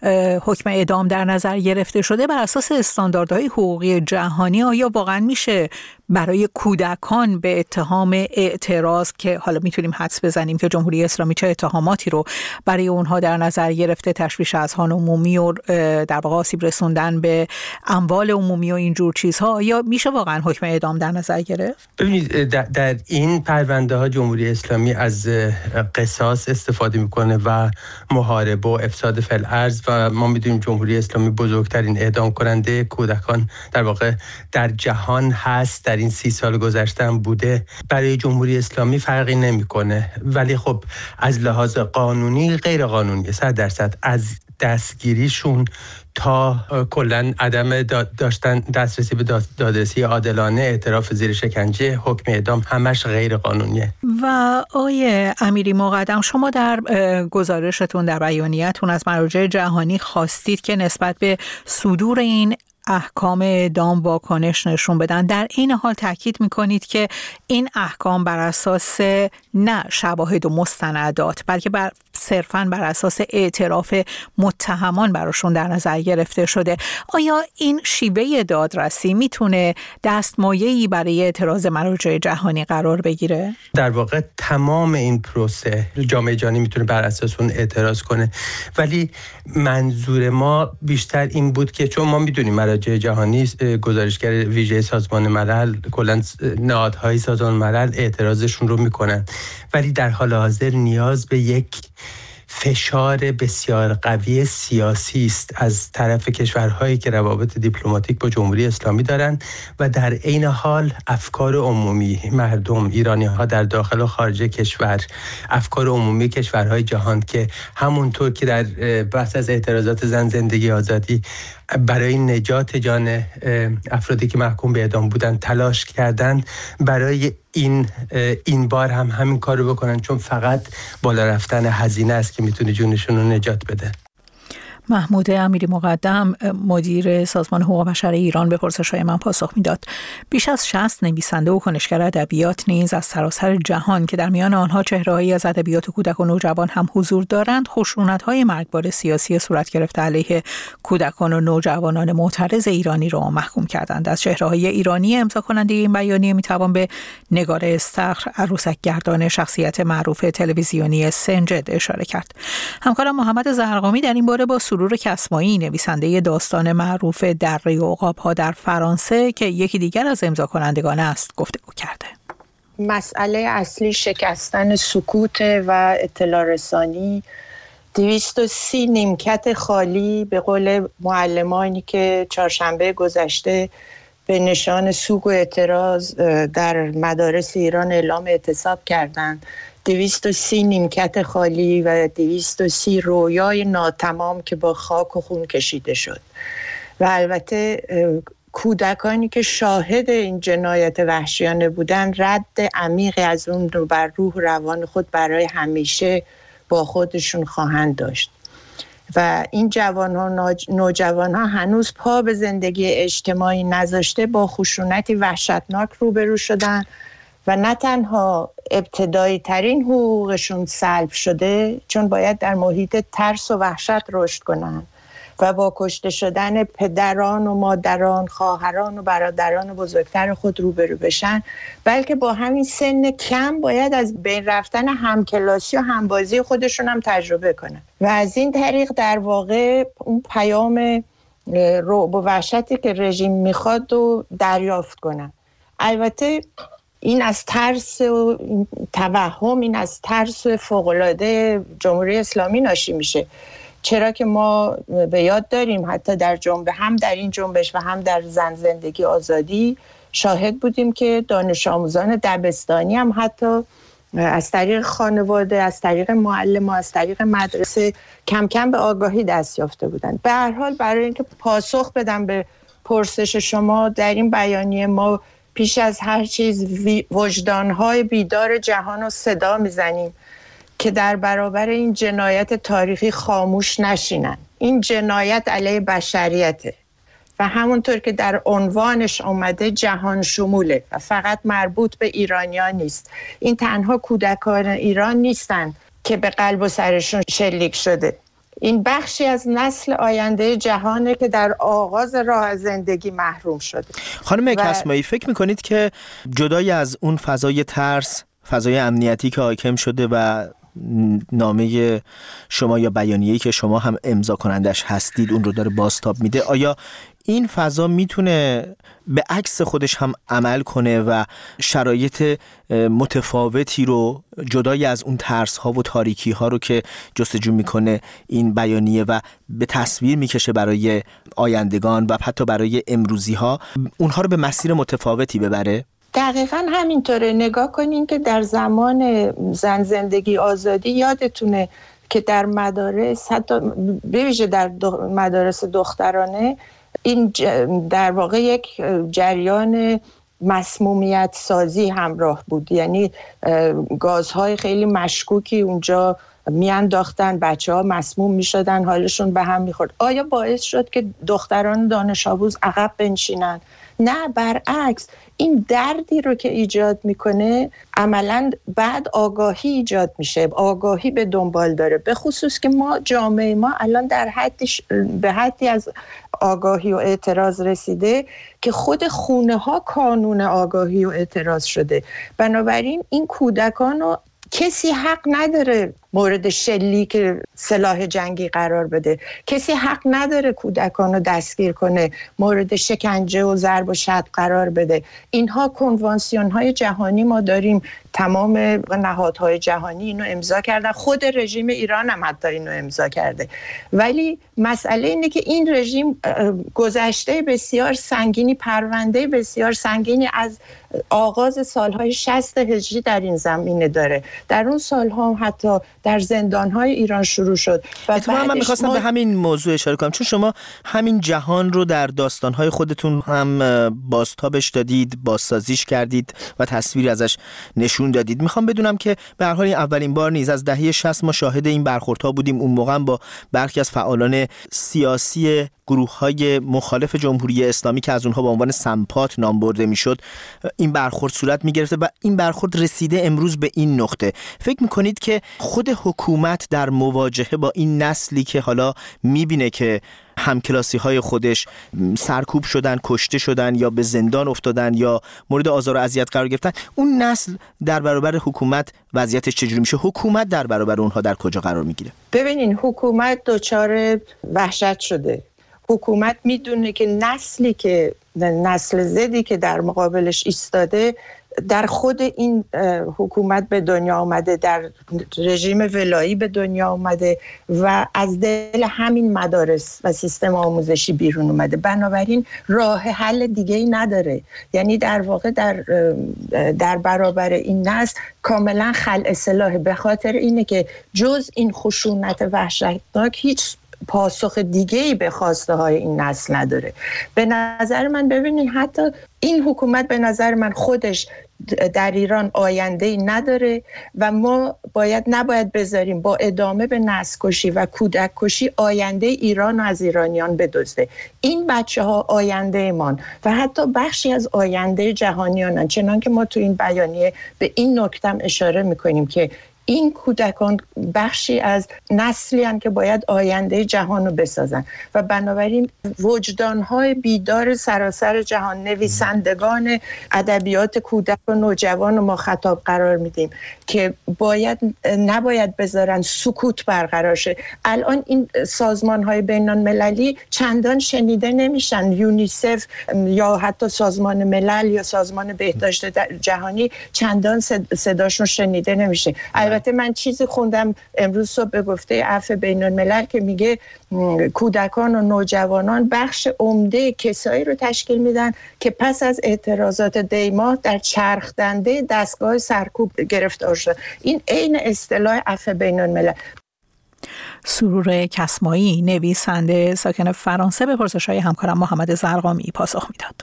حکم اعدام در نظر گرفته شده، بر اساس استانداردهای حقوقی جهانی آیا واقعا میشه برای کودکان به اتهام اعتراض که حالا میتونیم حدس بزنیم که جمهوری اسلامی چه اتهاماتی رو برای اونها در نظر گرفته، تشویش اذهان عمومی و در واقع آسیب رسوندن به اموال عمومی و اینجور چیزها، یا میشه واقعا حکم اعدام در نظر گرفت؟ ببینید در این پرونده ها جمهوری اسلامی از قصاص استفاده میکنه و محاربه و افساد فی الارض و ما میدونیم جمهوری اسلامی بزرگترین اعدام کننده کودکان در واقع در جهان هست، در این 30 سال گذشته هم بوده. برای جمهوری اسلامی فرقی نمیکنه، ولی خب از لحاظ قانونی غیر قانونی 100% از دستگیریشون تا کلن عدم داشتن دسترسی به دادرسی عادلانه، اعتراف زیر شکنجه، حکم اعدام، همش غیر قانونیه. و آقای امیری مقدم، شما در گزارشتون، در بیانیه‌تون از مراجع جهانی خواستید که نسبت به صدور این احکام اعدام واکنش نشون بدن. در این حال تاکید میکنید که این احکام بر اساس نه شواهد و مستندات بلکه صرفاً بر اساس اعتراف متهمان براشون در نظر گرفته شده. آیا این شیوه دادرسی میتونه دستمایه‌ای برای اعتراض مراجع جهانی قرار بگیره؟ در واقع تمام این پروسه جامعه جهانی میتونه بر اساس اون اعتراض کنه، ولی منظور ما بیشتر این بود که چون ما میدونیم مراجع جهانی گزارشگر ویژه سازمان ملل، کلاً نهادهای سازمان ملل اعتراضشون رو میکنن، ولی در حال حاضر نیاز به یک فشار بسیار قوی سیاسی است از طرف کشورهایی که روابط دیپلماتیک با جمهوری اسلامی دارند و در عین حال افکار عمومی مردم ایرانی‌ها در داخل و خارج کشور، افکار عمومی کشورهای جهان که همونطور که در بحث از اعتراضات زن، زندگی، آزادی برای نجات جان افرادی که محکوم به اعدام بودن تلاش کردند، برای این بار هم همین کار رو بکنن، چون فقط بالا رفتن هزینه است که میتونه جونشون رو نجات بده. محمود امیری مقدم، مدیر سازمان حقوق بشر ایران، به پرسش‌های من پاسخ میداد. بیش از 60 نویسنده و کنشگر ادبیات نیز از سراسر جهان که در میان آنها چهره‌هایی از ادبیات کودک و نوجوان هم حضور دارند، خشونت‌های مرگبار سیاسی صورت گرفته علیه کودکان و نوجوانان معترض ایرانی را محکوم کردند. از چهره‌های ایرانی امضا کننده این بیانیه میتوان به نگار استخر، عروسک گردان، شخصیت معروف تلویزیونی سنجد اشاره کرد. همکارم محمد زرقامی در این باره با سرور کسمایی، نویسنده داستان معروف دره عقاب‌ها در فرانسه که یکی دیگر از امضا کنندگان است، گفتگو کرده. مسئله اصلی شکستن سکوت و اطلاع رسانی، 230 نیمکت خالی به قول معلمانی که چهارشنبه گذشته به نشان سوگ و اعتراض در مدارس ایران اعلام اعتصاب کردند. 230 نیمکت خالی و 230 رویای ناتمام که با خاک و خون کشیده شد. و البته کودکانی که شاهد این جنایت وحشیانه بودن رد عمیقی از اون رو بر روح روان خود برای همیشه با خودشون خواهند داشت. و این نوجوان ها هنوز پا به زندگی اجتماعی نذاشته با خشونتی وحشتناک روبرو شدن و نه تنها ابتدایی ترین حقوقشون سلب شده، چون باید در محیط ترس و وحشت رشد کنن و با کشته شدن پدران و مادران، خواهران و برادران بزرگتر خود روبرو بشن، بلکه با همین سن کم باید از بین رفتن همکلاسی و همبازی خودشون هم تجربه کنن و از این طریق در واقع اون پیام رعب و وحشتی که رژیم میخواد رو دریافت کنن. البته این از ترس و توهم، این از ترس فوق‌العاده جمهوری اسلامی ناشی میشه، چرا که ما به یاد داریم حتی در هم در این جنبش و هم در زن زندگی آزادی شاهد بودیم که دانش آموزان دبستانی هم حتی از طریق خانواده، از طریق معلم و از طریق مدرسه کم کم به آگاهی دست یافته بودند. به هر حال برای اینکه پاسخ بدم به پرسش شما، در این بیانیه ما پیش از هر چیز وجدان‌های بیدار جهان رو صدا میزنیم که در برابر این جنایت تاریخی خاموش نشینن. این جنایت علیه بشریته و همونطور که در عنوانش اومده جهان شموله و فقط مربوط به ایرانیان نیست. این تنها کودکان ایران نیستن که به قلب و سرشون شلیک شده. این بخشی از نسل آینده جهانه که در آغاز راه زندگی محروم شده. خانم کسمایی، فکر میکنید که جدای از اون فضای ترس، فضای امنیتی که حاکم شده و نامه شما یا بیانیه‌ای که شما هم امضا کنندش هستید اون رو داره بازتاب میده، آیا این فضا میتونه به عکس خودش هم عمل کنه و شرایط متفاوتی رو جدای از اون ترس ها و تاریکی ها رو که جستجو میکنه این بیانیه و به تصویر میکشه برای آیندگان و حتی برای امروزی ها، اونها رو به مسیر متفاوتی ببره؟ دقیقاً همینطوره. نگاه کنین که در زمان زن زندگی آزادی یادتونه که در مدارس، حتی به ویژه در مدارس دخترانه، این در واقع یک جریان مسمومیت سازی همراه بود. یعنی گازهای خیلی مشکوکی اونجا میانداختن، بچه‌ها مسموم میشدن، حالشون به هم میخورد. آیا باعث شد که دختران دانش آموز عقب بنشینن؟ نه، برعکس، این دردی رو که ایجاد میکنه عملاً بعد آگاهی ایجاد میشه، آگاهی به دنبال داره، به خصوص که ما جامعه ما الان به حدی از آگاهی و اعتراض رسیده که خود خونه ها کانون آگاهی و اعتراض شده. بنابراین این کودکان رو کسی حق نداره مورد شلیک سلاح جنگی قرار بده، کسی حق نداره کودکان رو دستگیر کنه، مورد شکنجه و ضرب و شتم قرار بده. اینها کنوانسیون های جهانی ما داریم، تمام نهادهای جهانی اینو امضا کردن، خود رژیم ایران هم حتی اینو امضا کرده. ولی مسئله اینه که این رژیم گذشته بسیار سنگینی، پرونده بسیار سنگینی از آغاز سالهای 60 هجری در این زمینه داره. در اون سالها حتی در زندان‌های ایران شروع شد. و من می‌خواستم به همین موضوع اشاره کنم، چون شما همین جهان رو در داستان‌های خودتون هم بازتابش دادید، بازسازیش کردید و تصویری ازش نشون دادید. میخوام بدونم که به هر حال اولین بار نیز از دهه 60 ما شاهد این برخوردها بودیم. اون موقع با برخی از فعالان سیاسی گروه‌های مخالف جمهوری اسلامی که از اونها به عنوان سمپات نام برده میشد این برخورد صورت میگرفته و این برخورد رسیده امروز به این نقطه. فکر میکنید که خود حکومت در مواجهه با این نسلی که حالا میبینه که همکلاسی های خودش سرکوب شدن، کشته شدن یا به زندان افتادن یا مورد آزار و اذیت قرار گرفتن، اون نسل در برابر حکومت وضعیتش چجوری میشه؟ حکومت در برابر اونها در کجا قرار میگیره؟ ببینین، حکومت دچار وحشت شده. حکومت میدونه که نسل زدی که در مقابلش ایستاده در خود این حکومت به دنیا آمده، در رژیم ولایی به دنیا آمده و از دل همین مدارس و سیستم آموزشی بیرون اومده. بنابراین راه حل دیگه‌ای نداره. یعنی در واقع در برابر این نسل کاملا خلع سلاحه، به خاطر اینه که جز این خشونت وحشتناک هیچ پاسخ دیگه‌ای به خواسته های این نسل نداره. به نظر من ببینید حتی این حکومت به نظر من خودش در ایران آینده‌ای نداره و ما نباید بذاریم با ادامه به نسل‌کشی و کودک کشی آینده ایران از ایرانیان بدزده. این بچه‌ها آینده مان و حتی بخشی از آینده جهانیانن، چنان که ما تو این بیانیه به این نکته اشاره می‌کنیم که این کودکان بخشی از نسلی هستند که باید آینده جهان رو بسازن و بنابراین وجدان‌های بیدار سراسر جهان، نویسندگان ادبیات کودک و نوجوان رو ما خطاب قرار میدیم که نباید بذارن سکوت برقرار شه. الان این سازمان‌های بین‌المللی چندان شنیده نمیشن. یونیسف یا حتی سازمان ملل یا سازمان بهداشت جهانی چندان صداشون شنیده نمیشه. البته من چیزی خوندم امروز صبح به گفته عفو بین‌الملل که میگه کودکان و نوجوانان بخش عمده کسایی رو تشکیل میدن که پس از اعتراضات دی‌ماه در چرخ دنده دستگاه سرکوب گرفتار شد. این عین اصطلاح عفو بین‌الملل. سرور کسمایی، نویسنده ساکن فرانسه، به پرسش‌های همکارم محمد زرقامی پاسخ میداد.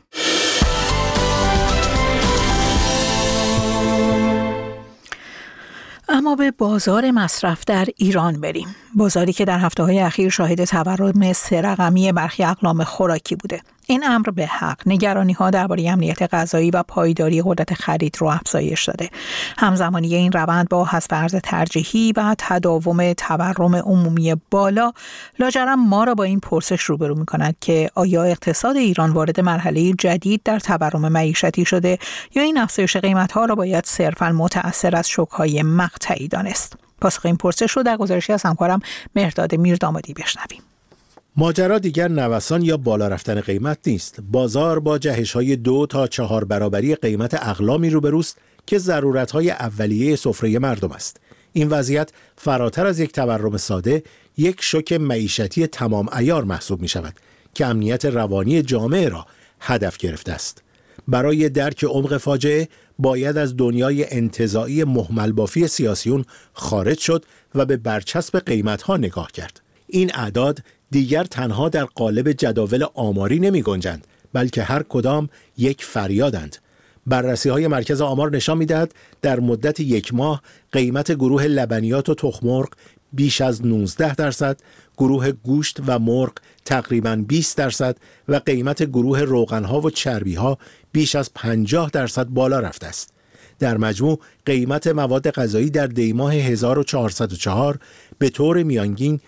اما به بازار مصرف در ایران بریم. بازاری که در هفته‌های اخیر شاهد تورم سه‌رقمی برخی اقلام خوراکی بوده. این امر به حق نگرانی‌ها درباره امنیت غذایی و پایداری قدرت خرید رو افزایش داده. همزمانی این روند با حذف ارز ترجیحی و تداوم تورم عمومی بالا لاجرم ما را با این پرسش روبرو می‌کند که آیا اقتصاد ایران وارد مرحله جدید در تورم معیشتی شده یا این افزایش قیمت‌ها را باید صرفاً متأثر از شوک‌های مقطعی دانست؟ پاسخ این پرسش رو در گزارشی از همکارم مهرداد میردامادی بشنویم. ماجرا دیگر نوسان یا بالا رفتن قیمت نیست. بازار با جهش‌های 2 تا 4 برابری قیمت اقلامی روبروست که ضرورت‌های اولیه سفره مردم است. این وضعیت فراتر از یک تورم ساده، یک شوک معیشتی تمام عیار محسوب می‌شود که امنیت روانی جامعه را هدف گرفته است. برای درک عمق فاجعه باید از دنیای انتزاعی مهمل بافی سیاسیون خارج شد و به برچسب قیمت‌ها نگاه کرد. این اعداد دیگر تنها در قالب جداول آماری نمی گنجند، بلکه هر کدام یک فریادند. بررسی‌های مرکز آمار نشان می‌دهد در مدت یک ماه قیمت گروه لبنیات و تخم مرغ بیش از 19%، گروه گوشت و مرغ تقریباً 20% و قیمت گروه روغن‌ها و چربی‌ها بیش از 50% بالا رفته است. در مجموع قیمت مواد غذایی در دی‌ماه 1404 به طور میانگین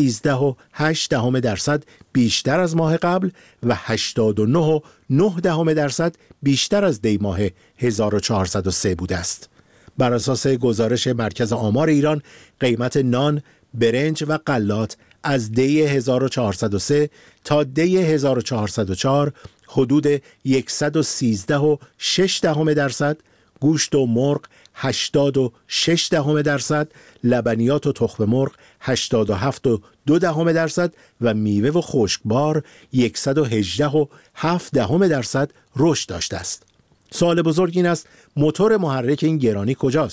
13.8% بیشتر از ماه قبل و 89.9% بیشتر از دی‌ماه 1403 بوده است. بر اساس گزارش مرکز آمار ایران، قیمت نان، برنج و غلات از دی 1403 تا دی 1404 حدود 113.6%، گوشت و مرغ 80.6%، لبنیات و تخم مرغ 87.2% و میوه و خشکبار 118.7% رشد داشته است. سوال بزرگ این است موتور محرک این گرانی کجاست؟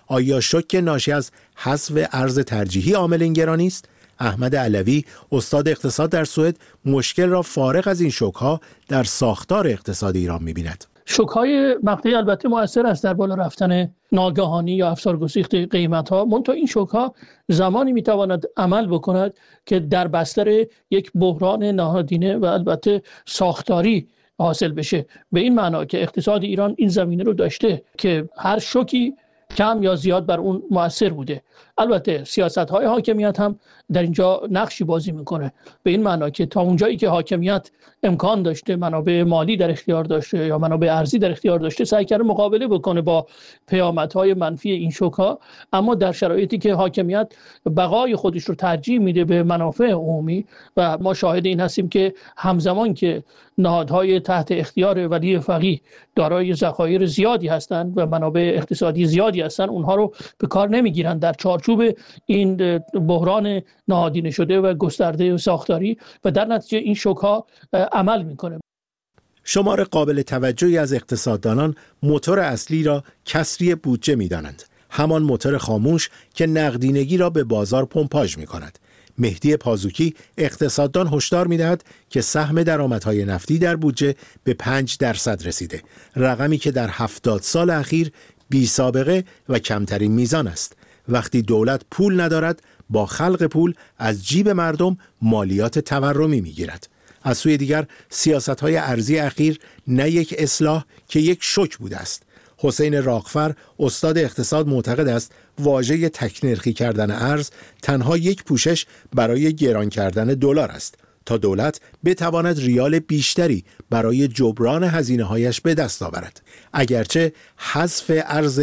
آیا شوک ناشی از حذف ارز ترجیحی عامل این گرانی است؟ احمد علوی، استاد اقتصاد در سوئد، مشکل را فارغ از این شوک‌ها در ساختار اقتصاد ایران می‌بیند. شوک‌های مقطعی البته مؤثر است در بالا رفتن ناگهانی یا افزار گسیخته قیمت‌ها، منتها این شوک‌ها زمانی می‌تواند عمل بکند که در بستر یک بحران نهادینه و البته ساختاری حاصل بشه، به این معنا که اقتصاد ایران این زمینه رو داشته که هر شوکی کم یا زیاد بر اون مؤثر بوده. البته سیاست‌های حاکمیت هم در اینجا نقشی بازی میکنه، به این معنا که تا اونجایی که حاکمیت امکان داشته، منابع مالی در اختیار داشته یا منابع ارزی در اختیار داشته، سعی کرده مقابله بکنه با پیامدهای منفی این شوک‌ها، اما در شرایطی که حاکمیت بقای خودش رو ترجیح میده به منافع عمومی و ما شاهد این هستیم که همزمان که نهادهای تحت اختیار ولی فقیه دارای ذخایر زیادی هستند و منابع اقتصادی زیادی هستند، اونها رو به کار نمیگیرند در چارچوب این بحران نهادینه شده و گسترده ساختاری و در نتیجه این شوک‌ها عمل میکنه. شمار قابل توجهی از اقتصاددانان موتور اصلی را کسری بودجه می‌دانند، همان موتور خاموش که نقدینگی را به بازار پمپاژ می‌کند. مهدی پازوکی اقتصاددان هشدار می‌دهد که سهم درآمدهای نفتی در بودجه به 5% رسیده، رقمی که در 70 سال اخیر بی سابقه و کمترین میزان است. وقتی دولت پول ندارد، با خلق پول از جیب مردم مالیات تورمی میگیرد. از سوی دیگر سیاست‌های ارزی اخیر نه یک اصلاح که یک شوک بوده است. حسین راغفر، استاد اقتصاد، معتقد است واژه تک‌نرخی کردن ارز تنها یک پوشش برای گران کردن دلار است تا دولت بتواند ریال بیشتری برای جبران هزینه‌هایش به دست آورد. اگرچه حذف ارز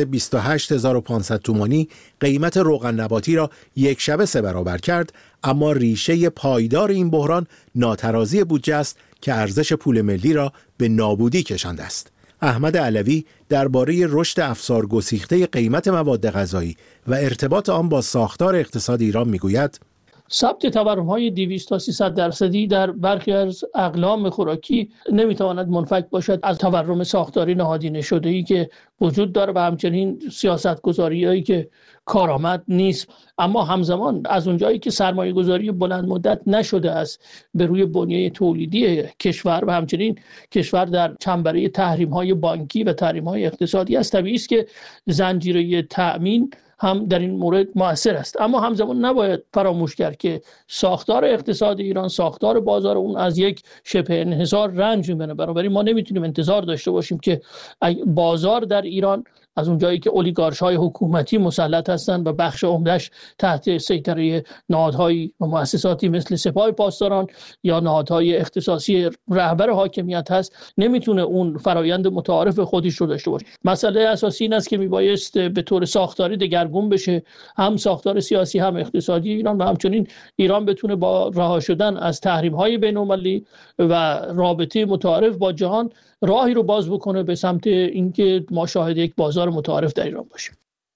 28500 تومانی قیمت روغن نباتی را یک شبه 3 برابر کرد، اما ریشه پایدار این بحران ناترازی بودجه است که ارزش پول ملی را به نابودی کشانده است. احمد علوی درباره رشد افزار گسیخته قیمت مواد غذایی و ارتباط آن با ساختار اقتصاد ایران میگوید: ثبت تورم‌های 200 تا 300% در برخی از اقلام خوراکی نمیتواند منفک باشد از تورم ساختاری نهادینه شده‌ای که وجود داره و همچنین سیاست‌گذاری‌هایی که کارآمد نیست. اما همزمان از اونجایی که سرمایه‌گذاری بلند مدت نشده است به روی بنیه تولیدی کشور و همچنین کشور در چنبره تحریم‌های بانکی و تحریم‌های اقتصادی است، طبیعی است که زنجیره تأمین هم در این مورد مؤثر است. اما همزمان نباید فراموش کرد که ساختار اقتصاد ایران، ساختار بازار اون از یک شبه انحصار رنج می‌بره. بنابراین ما نمیتونیم انتظار داشته باشیم که بازار در ایران از اونجایی که اولیگارش‌های حکومتی مسلط هستند و بخش عمده‌اش تحت سیطره نهادهای و مؤسساتی مثل سپاه پاسداران یا نهادهای اختصاصی رهبر حاکمیت هست، نمیتونه اون فرایند متعارف خودش رو داشته باشه. مسئله اساسی این است که میبایست به طور ساختاری دگرگون بشه، هم ساختار سیاسی هم اقتصادی ایران، و همچنین ایران بتونه با رها شدن از تحریم‌های بین‌المللی و رابطه متعارف با جهان راهی رو باز بکنه به سمت اینکه ما شاهد یک بازار متعارف در ایران باشیم.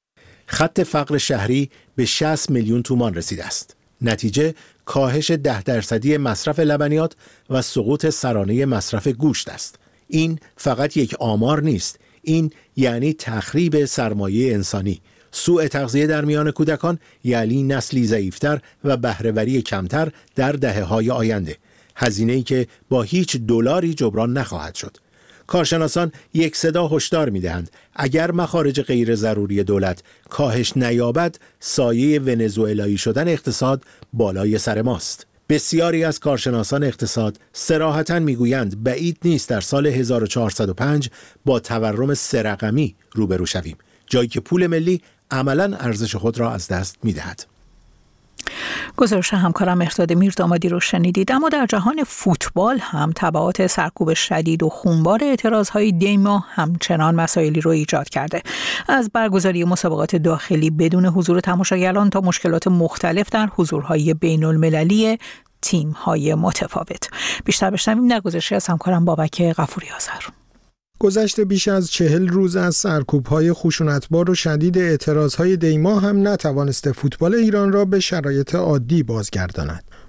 خط فقر شهری به 60 میلیون تومان رسیده است. نتیجه کاهش 10% مصرف لبنیات و سقوط سرانه مصرف گوشت است. این فقط یک آمار نیست، این یعنی تخریب سرمایه انسانی، سوء تغذیه در میان کودکان یعنی نسلی ضعیفتر و بهره‌وری کمتر در دهه‌های آینده، هزینه‌ای که با هیچ دلاری جبران نخواهد شد. کارشناسان یک صدا هشدار می‌دهند اگر مخارج غیر ضروری دولت کاهش نیابد، سایه ونزوئلایی شدن اقتصاد بالای سر ماست. بسیاری از کارشناسان اقتصاد صراحتاً میگویند بعید نیست در سال 1405 با تورم 3 رقمی روبرو شویم، جایی که پول ملی عملاً ارزش خود را از دست می‌دهد. گزارش همکارم مهرداد میردامادی رو شنیدید. اما در جهان فوتبال هم تبعات سرکوب شدید و خونبار اعتراضهای دیما همچنان مسائلی رو ایجاد کرده، از برگزاری مسابقات داخلی بدون حضور تماشاگران تا مشکلات مختلف در حضورهای بین المللی تیم‌های متفاوت. بیشتر بشنویم در گزارشی از همکارم بابک غفوری آذر. گذشته بیش از 40 روز از سرکوب‌های خشونتبار و شدید اعتراضهای دیما هم نتوانسته فوتبال ایران را به شرایط عادی بازگرداند.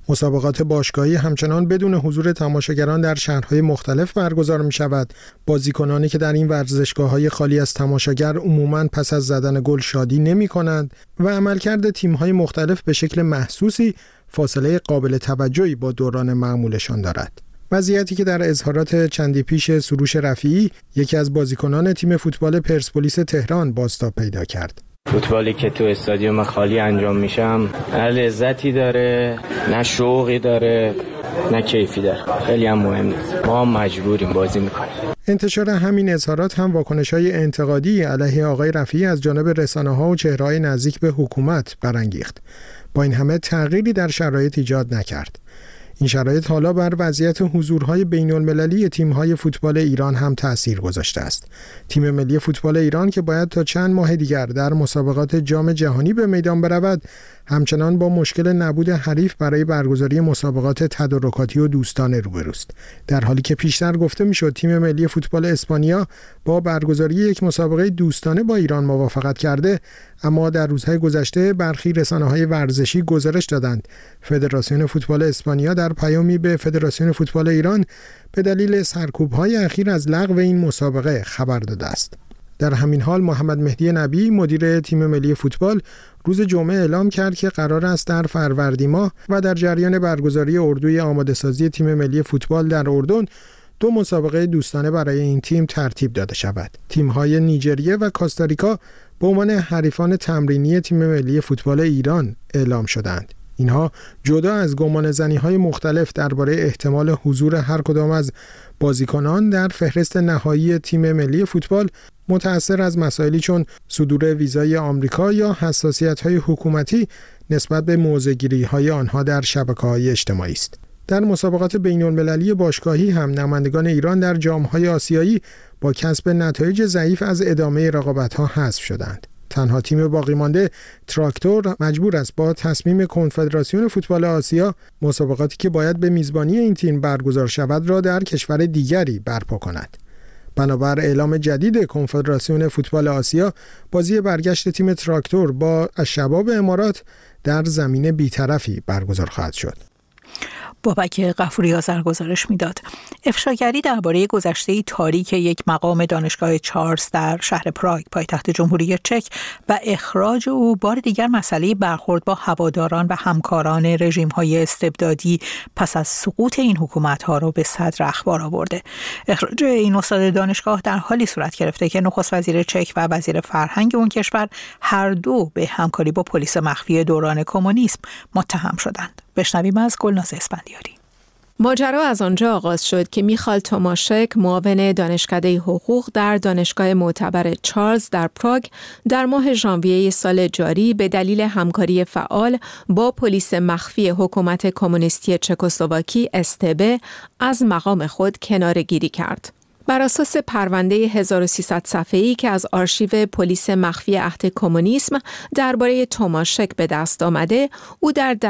مسابقات باشگاهی همچنان بدون حضور تماشاگران در شهرهای مختلف برگزار می شود. بازیکنانی که در این ورزشگاه‌های خالی از تماشاگر عموماً پس از زدن گل شادی نمی کنند و عملکرد تیم‌های مختلف به شکل محسوسی فاصله قابل توجهی با دوران معمولشان دارد. وضعیتی که در اظهارات چندی پیش سروش رفیعی، یکی از بازیکنان تیم فوتبال پرسپولیس تهران، بازتاب پیدا کرد. فوتبالی که تو استادیوم خالی انجام میشم نه لذتی داره، نه شوقی داره، نه کیفی داره. خیلی هم مهمه. ما هم مجبوریم بازی میکنیم. انتشار همین اظهارات هم واکنش‌های انتقادی علیه آقای رفیعی از جانب رسانه‌ها و چهره‌های نزدیک به حکومت برانگیخت. با این همه تغییری در شرایط ایجاد نکرد. این شرایط حالا بر وضعیت حضورهای بین‌المللی تیم‌های فوتبال ایران هم تأثیر گذاشته است. تیم ملی فوتبال ایران که باید تا چند ماه دیگر در مسابقات جام جهانی به میدان برود، همچنان با مشکل نبود حریف برای برگزاری مسابقات تدارکاتی و دوستانه روبروست. در حالی که پیشتر گفته میشد تیم ملی فوتبال اسپانیا با برگزاری یک مسابقه دوستانه با ایران موافقت کرده، اما در روزهای گذشته برخی رسانه‌های ورزشی گزارش دادند فدراسیون فوتبال اسپانیا در پیامی به فدراسیون فوتبال ایران به دلیل سرکوب‌های اخیر از لغو این مسابقه خبر داده است. در همین حال محمد مهدی نبی مدیر تیم ملی فوتبال روز جمعه اعلام کرد که قرار است در فروردین ماه و در جریان برگزاری اردوی آماده‌سازی تیم ملی فوتبال در اردن 2 مسابقه دوستانه برای این تیم ترتیب داده شود. تیم‌های نیجریه و کاستاریکا به عنوان حریفان تمرینی تیم ملی فوتبال ایران اعلام شدند. اینها جدا از گمانه‌زنی‌های مختلف درباره احتمال حضور هر کدام از بازیکنان در فهرست نهایی تیم ملی فوتبال متأثر از مسائلی چون صدور ویزای آمریکا یا حساسیت‌های حکومتی نسبت به موضع‌گیری‌های آنها در شبکه‌های اجتماعی است. در مسابقات بین‌المللی باشگاهی هم نمایندگان ایران در جام‌های آسیایی با کسب نتایج ضعیف از ادامه رقابت‌ها حذف شدند. تنها تیم باقی مانده تراکتور مجبور است با تصمیم کنفدراسیون فوتبال آسیا مسابقاتی که باید به میزبانی این تیم برگزار شود را در کشور دیگری برپا کند. بنابر اعلام جدید کنفدراسیون فوتبال آسیا، بازی برگشت تیم تراکتور با الشباب امارات در زمین بی‌طرفی برگزار خواهد شد. بابک غفوری آذر گزارش میداد. افشاگری درباره گذشته تاریک یک مقام دانشگاه چارلز در شهر پراگ پایتخت جمهوری چک و اخراج او بار دیگر مسئله برخورد با هواداران و همکاران رژیم‌های استبدادی پس از سقوط این حکومت‌ها را به صدر اخبار آورده. اخراج این استاد دانشگاه در حالی صورت گرفته که نخست وزیر چک و وزیر فرهنگ اون کشور هر دو به همکاری با پلیس مخفی دوران کمونیسم متهم شدند. بشنویم از گلناز اسفندیاری. ماجرا از آنجا آغاز شد که میخائیل توماشک، معاون دانشکده حقوق در دانشگاه معتبر چارلز در پراگ، در ماه ژانویه سال جاری به دلیل همکاری فعال با پلیس مخفی حکومت کمونیستی چکسلواکی STB از مقام خود کناره‌گیری کرد. بر اساس پرونده 1300 صفحه‌ای که از آرشیو پلیس مخفی عهد کمونیسم درباره توماشک به دست آمده، او در دهه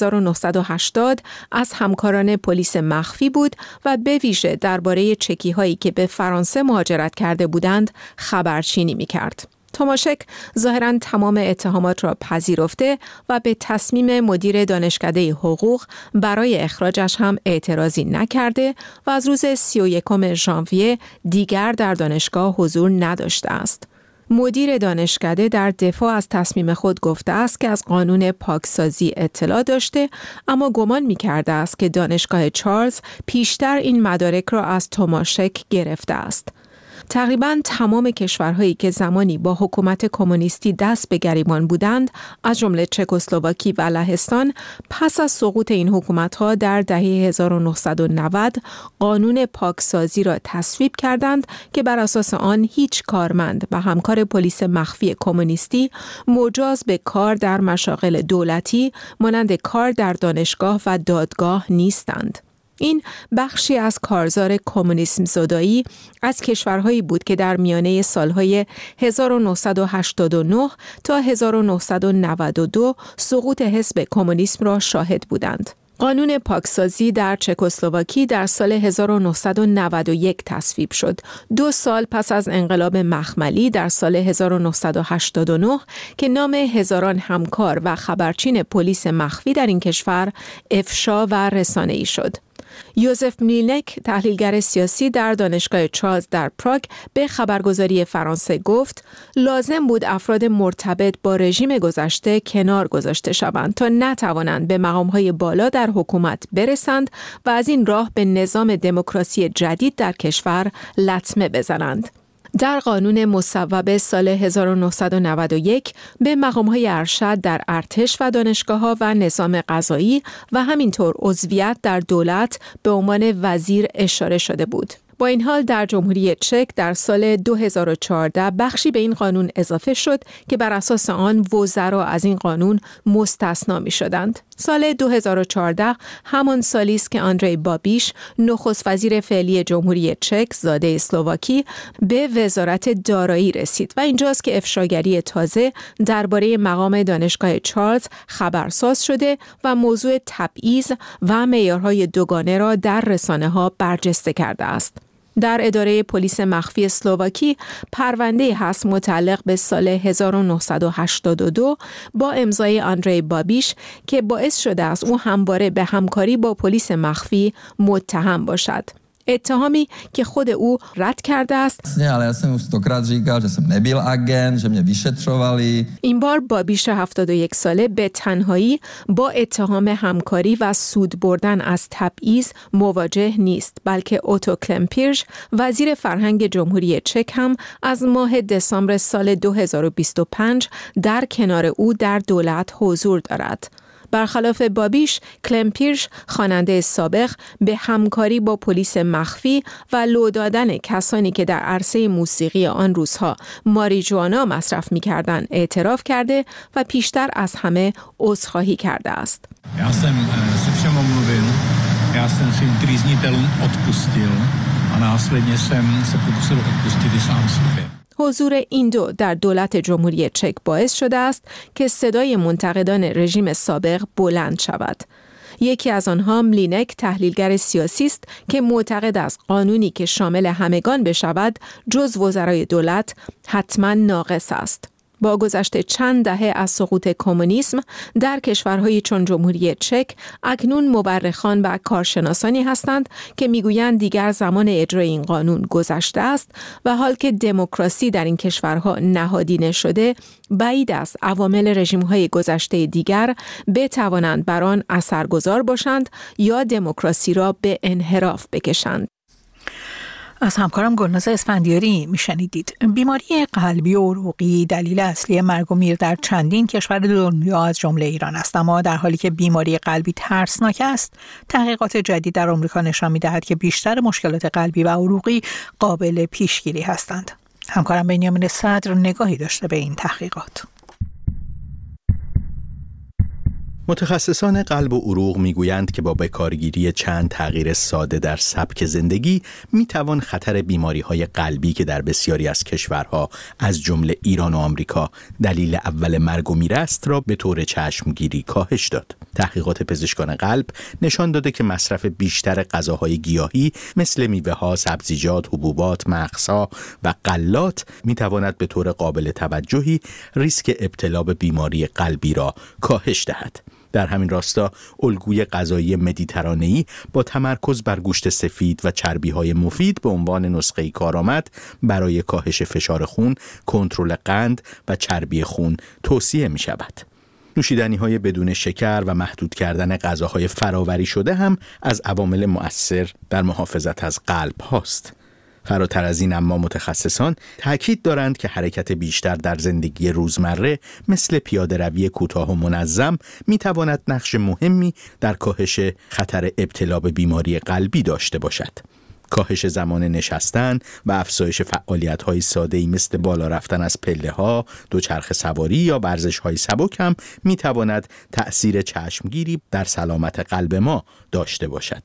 1980 از همکاران پلیس مخفی بود و به ویژه درباره چکی‌هایی که به فرانسه مهاجرت کرده بودند خبرچینی می‌کرد. توماشک ظاهراً تمام اتهامات را پذیرفته و به تصمیم مدیر دانشکده حقوق برای اخراجش هم اعتراضی نکرده و از روز 31 ژانویه دیگر در دانشگاه حضور نداشته است. مدیر دانشکده در دفاع از تصمیم خود گفته است که از قانون پاکسازی اطلاع داشته، اما گمان می‌کرده است که دانشگاه چارلز پیشتر این مدارک را از توماشک گرفته است. تقریباً تمام کشورهایی که زمانی با حکومت کمونیستی دست به گریبان بودند، از جمله چکسلواکی و لهستان، پس از سقوط این حکومت‌ها در دهه 1990 قانون پاکسازی را تصویب کردند که بر اساس آن هیچ کارمند و همکار پلیس مخفی کمونیستی مجاز به کار در مشاغل دولتی مانند کار در دانشگاه و دادگاه نیستند. این بخشی از کارزار کمونیسم زدایی از کشورهایی بود که در میانه سالهای 1989 تا 1992 سقوط حزب کمونیسم را شاهد بودند. قانون پاکسازی در چکسلواکی در سال 1991 تصویب شد. 2 سال پس از انقلاب مخملی در سال 1989 که نام هزاران همکار و خبرچین پلیس مخفی در این کشور افشا و رسانه‌ای شد. یوزف ملینک، تحلیلگر سیاسی در دانشگاه چارلز در پراگ، به خبرگزاری فرانسه گفت لازم بود افراد مرتبط با رژیم گذشته کنار گذاشته شوند تا نتوانند به مقام‌های بالا در حکومت برسند و از این راه به نظام دموکراسی جدید در کشور لطمه بزنند. در قانون مصوب سال 1991 به مقام‌های ارشد در ارتش و دانشگاه‌ها و نظام قضایی و همینطور عضویت در دولت به عنوان وزیر اشاره شده بود. با این حال در جمهوری چک در سال 2014 بخشی به این قانون اضافه شد که بر اساس آن وزرا از این قانون مستثنا می شدند. سال 2014 همان سالی است که آندری بابیش، نخست وزیر فعلی جمهوری چک زاده اسلواکی، به وزارت دارایی رسید و اینجاست که افشاگری تازه درباره مقام دانشگاه چارلز خبرساز شده و موضوع تبعیض و معیارهای دوگانه را در رسانه‌ها برجسته کرده است. در اداره پلیس مخفی اسلواکی پرونده هست متعلق به سال 1982 با امضای آندری بابیش که باعث شده است او همواره به همکاری با پلیس مخفی متهم باشد. اتهامی که خود او رد کرده است. این بار بابیش 71 ساله به تنهایی با اتهام همکاری و سود بردن از تبعیض مواجه نیست، بلکه اوتو کلمپیرش، وزیر فرهنگ جمهوری چک، هم از ماه دسامبر سال 2025 در کنار او در دولت حضور دارد. برخلاف بابیش، کلمپیرش، خواننده سابق، به همکاری با پلیس مخفی و لو دادن کسانی که در عرصه موسیقی آن روزها ماریجوانا مصرف می‌کردند اعتراف کرده و پیشتر از همه عذرخواهی کرده است. Já jsem se všem omluvil, já jsem svým trýznitelům odpustil a následně jsem se pokusil odpustit i sám sobě. حضور این دو در دولت جمهوری چک باعث شده است که صدای منتقدان رژیم سابق بلند شود. یکی از آنها ملینک، تحلیلگر سیاسی است که معتقد است قانونی که شامل همگان بشود جز وزرای دولت حتما ناقص است. با گذشت چند دهه از سقوط کمونیسم در کشورهای چون جمهوری چک، اکنون مورخان و کارشناسانی هستند که میگویند دیگر زمان اجرای این قانون گذشته است و حال که دموکراسی در این کشورها نهادینه شده، بعید است عوامل رژیم‌های گذشته دیگر بتوانند بر آن اثرگذار باشند یا دموکراسی را به انحراف بکشند. از همکارم گلناز اسفندیاری میشنیدید. بیماری قلبی و عروقی دلیل اصلی مرگ و میر در چندین کشور دنیا از جمله ایران است، اما در حالی که بیماری قلبی ترسناک است، تحقیقات جدید در آمریکا نشان می‌دهد که بیشتر مشکلات قلبی و عروقی قابل پیشگیری هستند. همکارم بنیامین صدر نگاهی داشته به این تحقیقات. متخصصان قلب و عروق میگویند که با بکارگیری چند تغییر ساده در سبک زندگی میتوان خطر بیماری‌های قلبی که در بسیاری از کشورها از جمله ایران و آمریکا دلیل اول مرگ و میر است را به طور چشمگیری کاهش داد. تحقیقات پزشکان قلب نشان داده که مصرف بیشتر غذاهای گیاهی مثل میوه‌ها، سبزیجات، حبوبات، مغزها و غلات میتواند به طور قابل توجهی ریسک ابتلا به بیماری قلبی را کاهش دهد. در همین راستا الگوی غذایی مدیترانه‌ای با تمرکز بر گوشت سفید و چربی‌های مفید به عنوان نسخه کارآمد برای کاهش فشار خون، کنترل قند و چربی خون توصیه می‌شود. نوشیدنی‌های بدون شکر و محدود کردن غذاهای فرآوری شده هم از عوامل مؤثر در محافظت از قلب هاست. فراتر از این اما متخصصان تاکید دارند که حرکت بیشتر در زندگی روزمره مثل پیاده‌روی کوتاه و منظم می‌تواند نقش مهمی در کاهش خطر ابتلا به بیماری قلبی داشته باشد. کاهش زمان نشستن و افزایش فعالیت‌های ساده‌ای مثل بالا رفتن از پله‌ها، دوچرخه سواری یا ورزش‌های سبک هم می‌تواند تأثیر چشمگیری در سلامت قلب ما داشته باشد.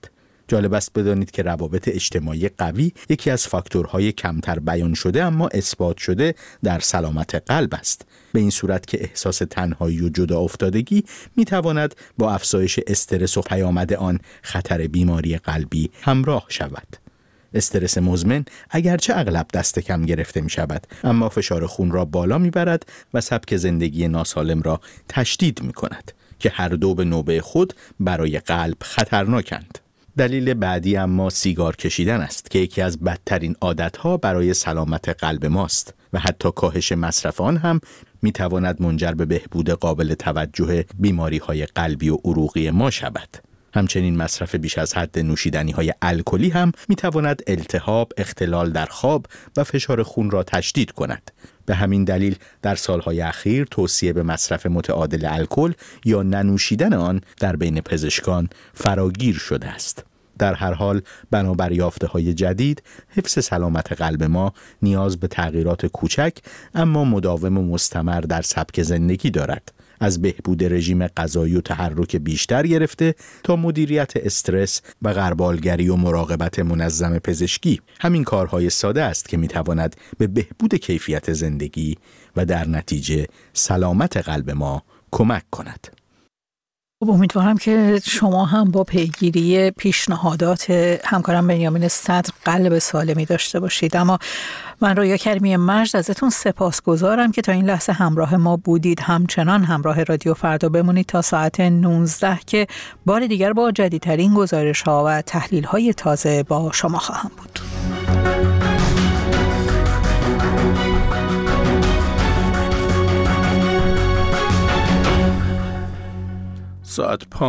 جالب است بدانید که روابط اجتماعی قوی یکی از فاکتورهای کمتر بیان شده اما اثبات شده در سلامت قلب است. به این صورت که احساس تنهایی و جدا افتادگی میتواند با افزایش استرس و پیامد آن خطر بیماری قلبی همراه شود. استرس مزمن اگرچه اغلب دست کم گرفته می شود، اما فشار خون را بالا می برد و سبک زندگی ناسالم را تشدید می کند که هر دو به نوبه خود برای قلب خطرناکند. دلیل بعدی اما سیگار کشیدن است که یکی از بدترین عادتها برای سلامت قلب ماست و حتی کاهش مصرف آن هم می تواند منجر به بهبود قابل توجه بیماری های قلبی و عروقی ما شود. همچنین مصرف بیش از حد نوشیدنی‌های الکلی هم می‌تواند التهاب، اختلال در خواب و فشار خون را تشدید کند. به همین دلیل در سالهای اخیر توصیه به مصرف متعادل الکل یا ننوشیدن آن در بین پزشکان فراگیر شده است. در هر حال بنابر یافته‌های جدید، حفظ سلامت قلب ما نیاز به تغییرات کوچک اما مداوم و مستمر در سبک زندگی دارد. از بهبود رژیم غذایی و تحرک بیشتر گرفته تا مدیریت استرس و غربالگری و مراقبت منظم پزشکی. همین کارهای ساده است که میتواند به بهبود کیفیت زندگی و در نتیجه سلامت قلب ما کمک کند. امیدوارم که شما هم با پیگیری پیشنهادات همکارم بنیامین صدر قلب سالمی داشته باشید. اما من رویا کریمی مجد ازتون سپاسگزارم که تا این لحظه همراه ما بودید. همچنان همراه رادیو فردا بمونید تا ساعت 19 که بار دیگر با جدیدترین گزارش‌ها و تحلیل‌های تازه با شما خواهم بود. ساعت